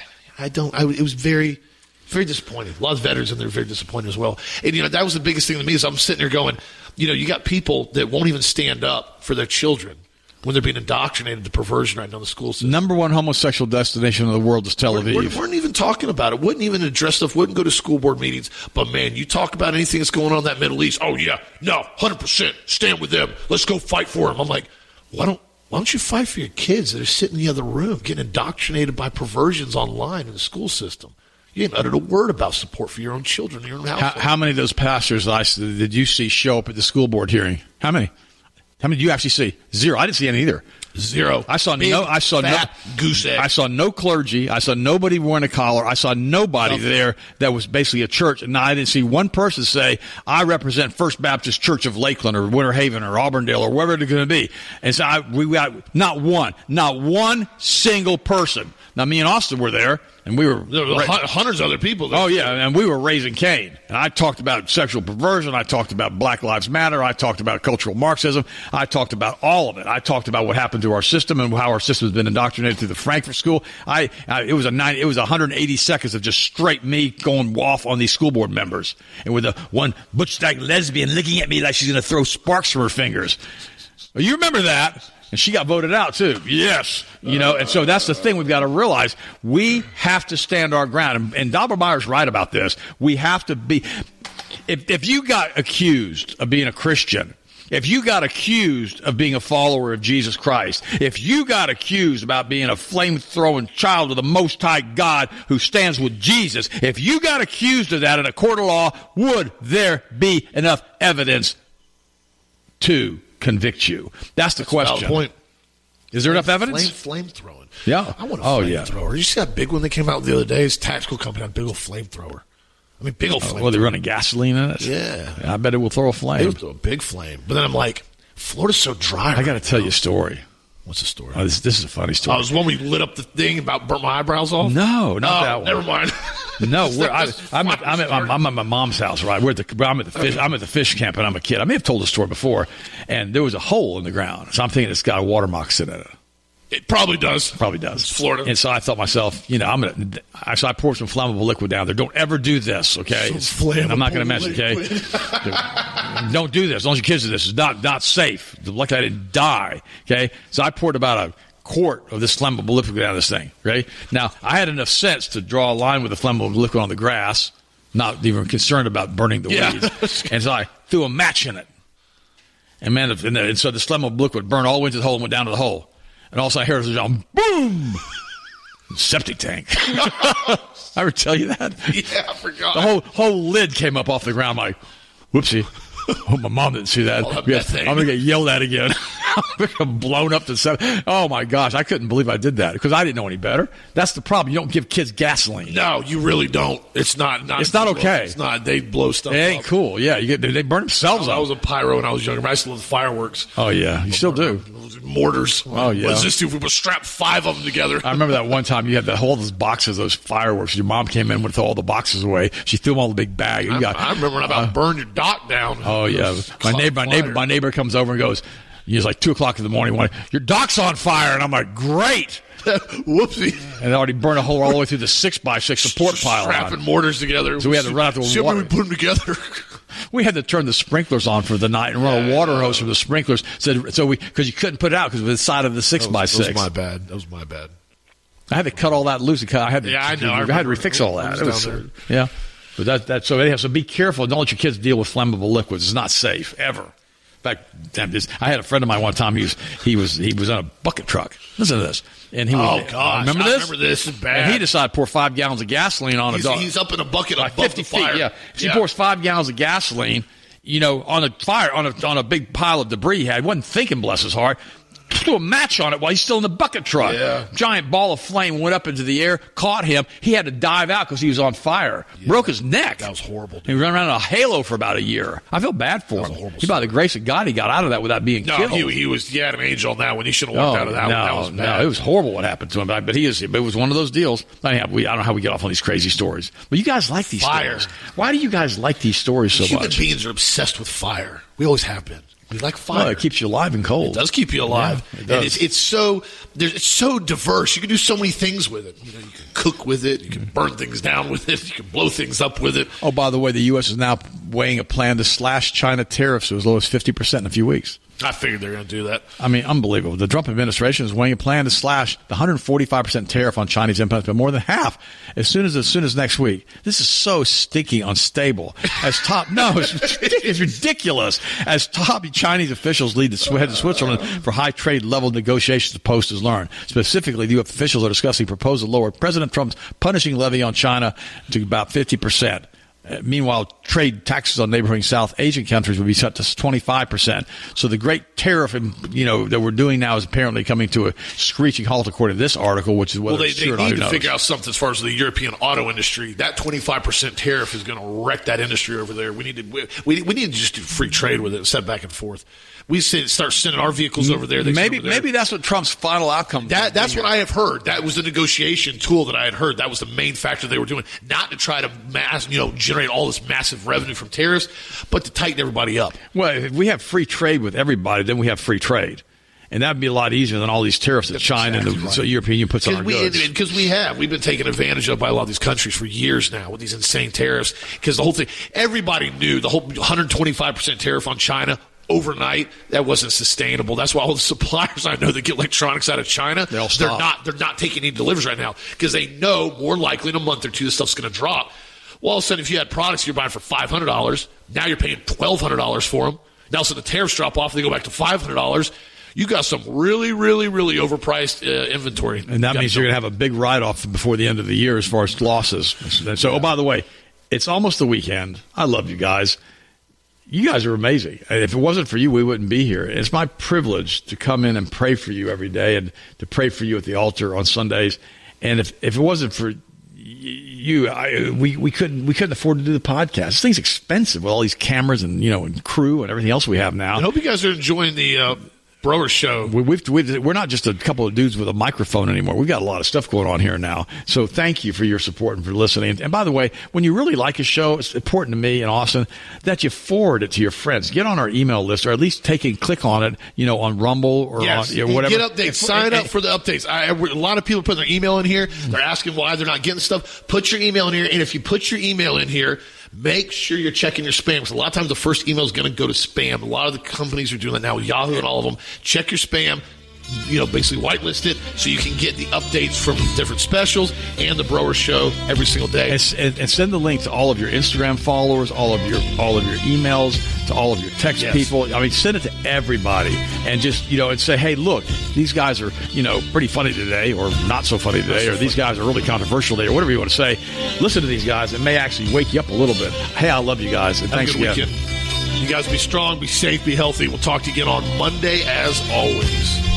I don't, I, it was very, very disappointing. A lot of veterans in there were very disappointed as well. And, you know, that was the biggest thing to me is I'm sitting there going, you know, you got people that won't even stand up for their children when they're being indoctrinated to perversion right now in the school system. Number one homosexual destination in the world is Tel Aviv. We weren't, weren't even talking about it. Wouldn't even address stuff. Wouldn't go to school board meetings. But, man, you talk about anything that's going on in that Middle East. Oh, yeah, no, one hundred percent. Stand with them. Let's go fight for them. I'm like, why don't, why don't you fight for your kids that are sitting in the other room getting indoctrinated by perversions online in the school system? You ain't uttered a word about support for your own children in your own household. How, how many of those pastors I, did you see show up at the school board hearing? How many? How many did you actually see? Zero. I didn't see any either. Zero. I saw Big, no. I saw fat no goose egg. I saw no clergy. I saw nobody wearing a collar. I saw nobody Nothing. there that was basically a church. And I didn't see one person say, "I represent First Baptist Church of Lakeland or Winter Haven or Auburndale or wherever it's going to be." And so I, we got not one, not one single person. Now, me and Austin were there, and we were... There were ra- hundreds of other people there. Oh, yeah, and we were raising Cain. And I talked about sexual perversion. I talked about Black Lives Matter. I talked about cultural Marxism. I talked about all of it. I talked about what happened to our system and how our system has been indoctrinated through the Frankfurt School. I, I It was a nine, it was one hundred eighty seconds of just straight me going off on these school board members. And with the one butch-like lesbian looking at me like she's going to throw sparks from her fingers. You remember that? And she got voted out, too. Yes. You know, and so that's the thing we've got to realize. We have to stand our ground. And, and Dobermeyer's right about this. We have to be – if if you got accused of being a Christian If you got accused of being a follower of Jesus Christ, if you got accused about being a flame-throwing child of the Most High God who stands with Jesus, if you got accused of that in a court of law, would there be enough evidence to convict you? That's the That's question. a point. Is there enough evidence? Flame, flame throwing. Yeah. I want a oh, flamethrower. yeah. You see that big one that came out the other day? His tactical company had a big old flamethrower. I mean, big old Oh, flame. well, they're running gasoline in it? Yeah. I bet it will throw a They flame. would throw a big flame. But then I'm like, Florida's so dry. I got to right tell now. you a story. What's the story? Oh, this, this is a funny story. Oh, it was when we lit up the thing about burnt my eyebrows off? No, not oh, that one. Never mind. No, we're, I, That's I'm, a at, I'm, at, funny I'm, I'm at my mom's house, right? We're at the, I'm at the fish. I'm at the fish camp, and I'm a kid. I may have told the story before, and there was a hole in the ground. So I'm thinking it's got a water moccasin in it. It probably does. Probably does. It's Florida. And so I thought myself, you know, I'm gonna. I So I poured some flammable liquid down there. Don't ever do this, okay? Some It's- and I'm not going to flammable mention, okay? Don't do this. Don't let your kids do this. It's not not safe. Luckily, I didn't die. Okay, so I poured about a quart of this flammable liquid down this thing. Right now, I had enough sense to draw a line with the flammable liquid on the grass, not even concerned about burning the Yeah. weeds. And so I threw a match in it, and man, and, the, and so the flammable liquid burned all the way to the hole and went down to the hole. And all of a sudden I heard it was a boom, septic tank. I ever tell you that? Yeah, I forgot. The whole whole lid came up off the ground. I'm like, whoopsie. Oh, my mom didn't see that. All that Yeah, methane. I'm going to get yelled at again. I'm blown up to seven. Oh, my gosh. I couldn't believe I did that because I didn't know any better. That's the problem. You don't give kids gasoline. No, you really don't. It's not. not It's not okay. It's not. They blow stuff It ain't up. cool. Yeah, you get they burn themselves I up. was a pyro when I was younger. but I used to love fireworks. Oh, yeah. You still do. Mortars. Oh, yeah. What's this do? We would strap five of them together. I remember that one time you had the whole those boxes, those fireworks. Your mom came in and threw all the boxes away. She threw them all in the big bag. You I, got, I remember when I about uh, burned your dock down. Oh yeah, It was my caught neighbor, my fire. neighbor, my neighbor comes over and goes, "It's like two o'clock in the morning. One, your dock's on fire," and I'm like, "Great!" Whoopsie. And they already burned a hole all the way through the six by six support pile. Strapping On. mortars together. So we had to run out the See how water. we put them together. We had to turn the sprinklers on for the night and run a water hose from the sprinklers. So, so we because you couldn't put it out because it was the side of the six That was, by that six. was my bad. That was my bad. I had to cut all that loose. And cut, I had to, Yeah, I know. I I, had to remember. refix all I that. was It down yeah. But that that so anyhow, so be careful. Don't let your kids deal with flammable liquids. It's not safe ever. In fact, damn, this, I had a friend of mine one time. He was he was he was on a bucket truck. Listen to this. And he was, Oh, gosh. remember I this? remember this. It's bad. And he decided to pour five gallons of gasoline on He's, a dog. he's up in a bucket like above fifty the fire. feet. Yeah, he Yeah. pours five gallons of gasoline. You know, on a fire on a on a big pile of debris he had. He wasn't thinking, bless his heart. Threw a match on it while he's still in the bucket truck. Yeah. Giant ball of flame went up into the air, caught him. He had to dive out because he was on fire. Broke his neck. That was horrible, dude. He ran around in a halo for about a year. I feel bad for was him. a horrible He, by the grace of God, he got out of that without being No, killed. he, he was. He had an age on that one. He should have Oh, walked out of that no, one. That was no, bad. it was horrible what happened to him. But, but he is. But it was one of those deals. Anyhow, we, I don't know how we get off on these crazy stories. But you guys like these Fire. stories. Why do you guys like these stories so Human much? beings are obsessed with fire. We always have been. We like fire. Well, it keeps you alive and cold. It does keep you alive. Yeah, it and does. it's it's so there's it's so diverse. You can do so many things with it. You know, you can cook with it. You can burn things down with it. You can blow things up with it. Oh, by the way, the U S is now weighing a plan to slash China tariffs to as low as fifty percent in a few weeks. I figured they're going to do that. I mean, unbelievable. The Trump administration is weighing a plan to slash the one hundred forty-five percent tariff on Chinese imports by more than half as soon as as soon as next week. This is so stinky unstable. As top, no, it's, it's ridiculous. As top Chinese officials lead the head to Switzerland for high trade level negotiations, the Post has learned. Specifically, the U S officials are discussing proposal to lower President Trump's punishing levy on China to about fifty percent. Uh, meanwhile, trade taxes on neighboring South Asian countries would be set to twenty-five percent. So the great tariff, you know, that we're doing now is apparently coming to a screeching halt, according to this article, which is whether Well, they, it's they true or not, need who to knows. figure out something as far as the European auto industry. That twenty-five percent tariff is going to wreck that industry over there. We need to we, we, we need to just do free trade with it instead of back and forth. We say, start sending our vehicles over there. They send Maybe over there. maybe that's what Trump's final outcome. That, that's what I have heard. That was the negotiation tool that I had heard. That was the main factor they were doing, not to try to mass, you know, generate all this massive revenue from tariffs, but to tighten everybody up. Well, if we have free trade with everybody, then we have free trade. And that would be a lot easier than all these tariffs that That's China exactly and the right. so European Union puts on our we, goods. Because we have. We've been taken advantage of by a lot of these countries for years now with these insane tariffs. Because the whole thing, everybody knew the whole one hundred twenty-five percent tariff on China overnight, that wasn't sustainable. That's why all the suppliers I know that get electronics out of China, They all they're stop. not they're not taking any deliveries right now because they know more likely in a month or two this stuff's going to drop. Well, all of a sudden, if you had products you're buying for five hundred dollars, now you're paying twelve hundred dollars for them Now, so the tariffs drop off, they go back to five hundred dollars. You got some really, really, really overpriced uh, inventory. And that you means you're going to have a big write-off before the end of the year as far as losses. So, oh, by the way, it's almost the weekend. I love you guys. You guys are amazing. If it wasn't for you, we wouldn't be here. It's my privilege to come in and pray for you every day and to pray for you at the altar on Sundays. And if, if it wasn't for you, I, we, we couldn't we couldn't afford to do the podcast. This thing's expensive with all these cameras and, you know, and crew and everything else we have now. I hope you guys are enjoying the uh, Broer Show. We, we've, we've, we're not just a couple of dudes with a microphone anymore. We've got a lot of stuff going on here now. So thank you for your support and for listening. And by the way, when you really like a show, it's important to me and Austin that you forward it to your friends. Get on our email list, or at least take and click on it, you know, on Rumble or yes. on you know, whatever. Get updates. Sign up for the updates. I, a lot of people put their email in here. They're asking why they're not getting stuff. Put your email in here. And if you put your email in here, make sure you're checking your spam, because a lot of times the first email is going to go to spam. A lot of the companies are doing that now, Yahoo and all of them. Check your spam, you know, basically whitelist it so you can get the updates from different specials and the Broer Show every single day. And, and, and send the link to all of your Instagram followers, all of your all of your emails, to all of your text yes. people. I mean, send it to everybody, and just, you know, and say, hey, look, these guys are, you know, pretty funny today, or not so funny today, so or funny. These guys are really controversial today, or whatever you want to say. Listen to these guys. It may actually wake you up a little bit. Hey, I love you guys, and Have thanks a good again. Weekend. You guys be strong, be safe, be healthy. We'll talk to you again on Monday as always.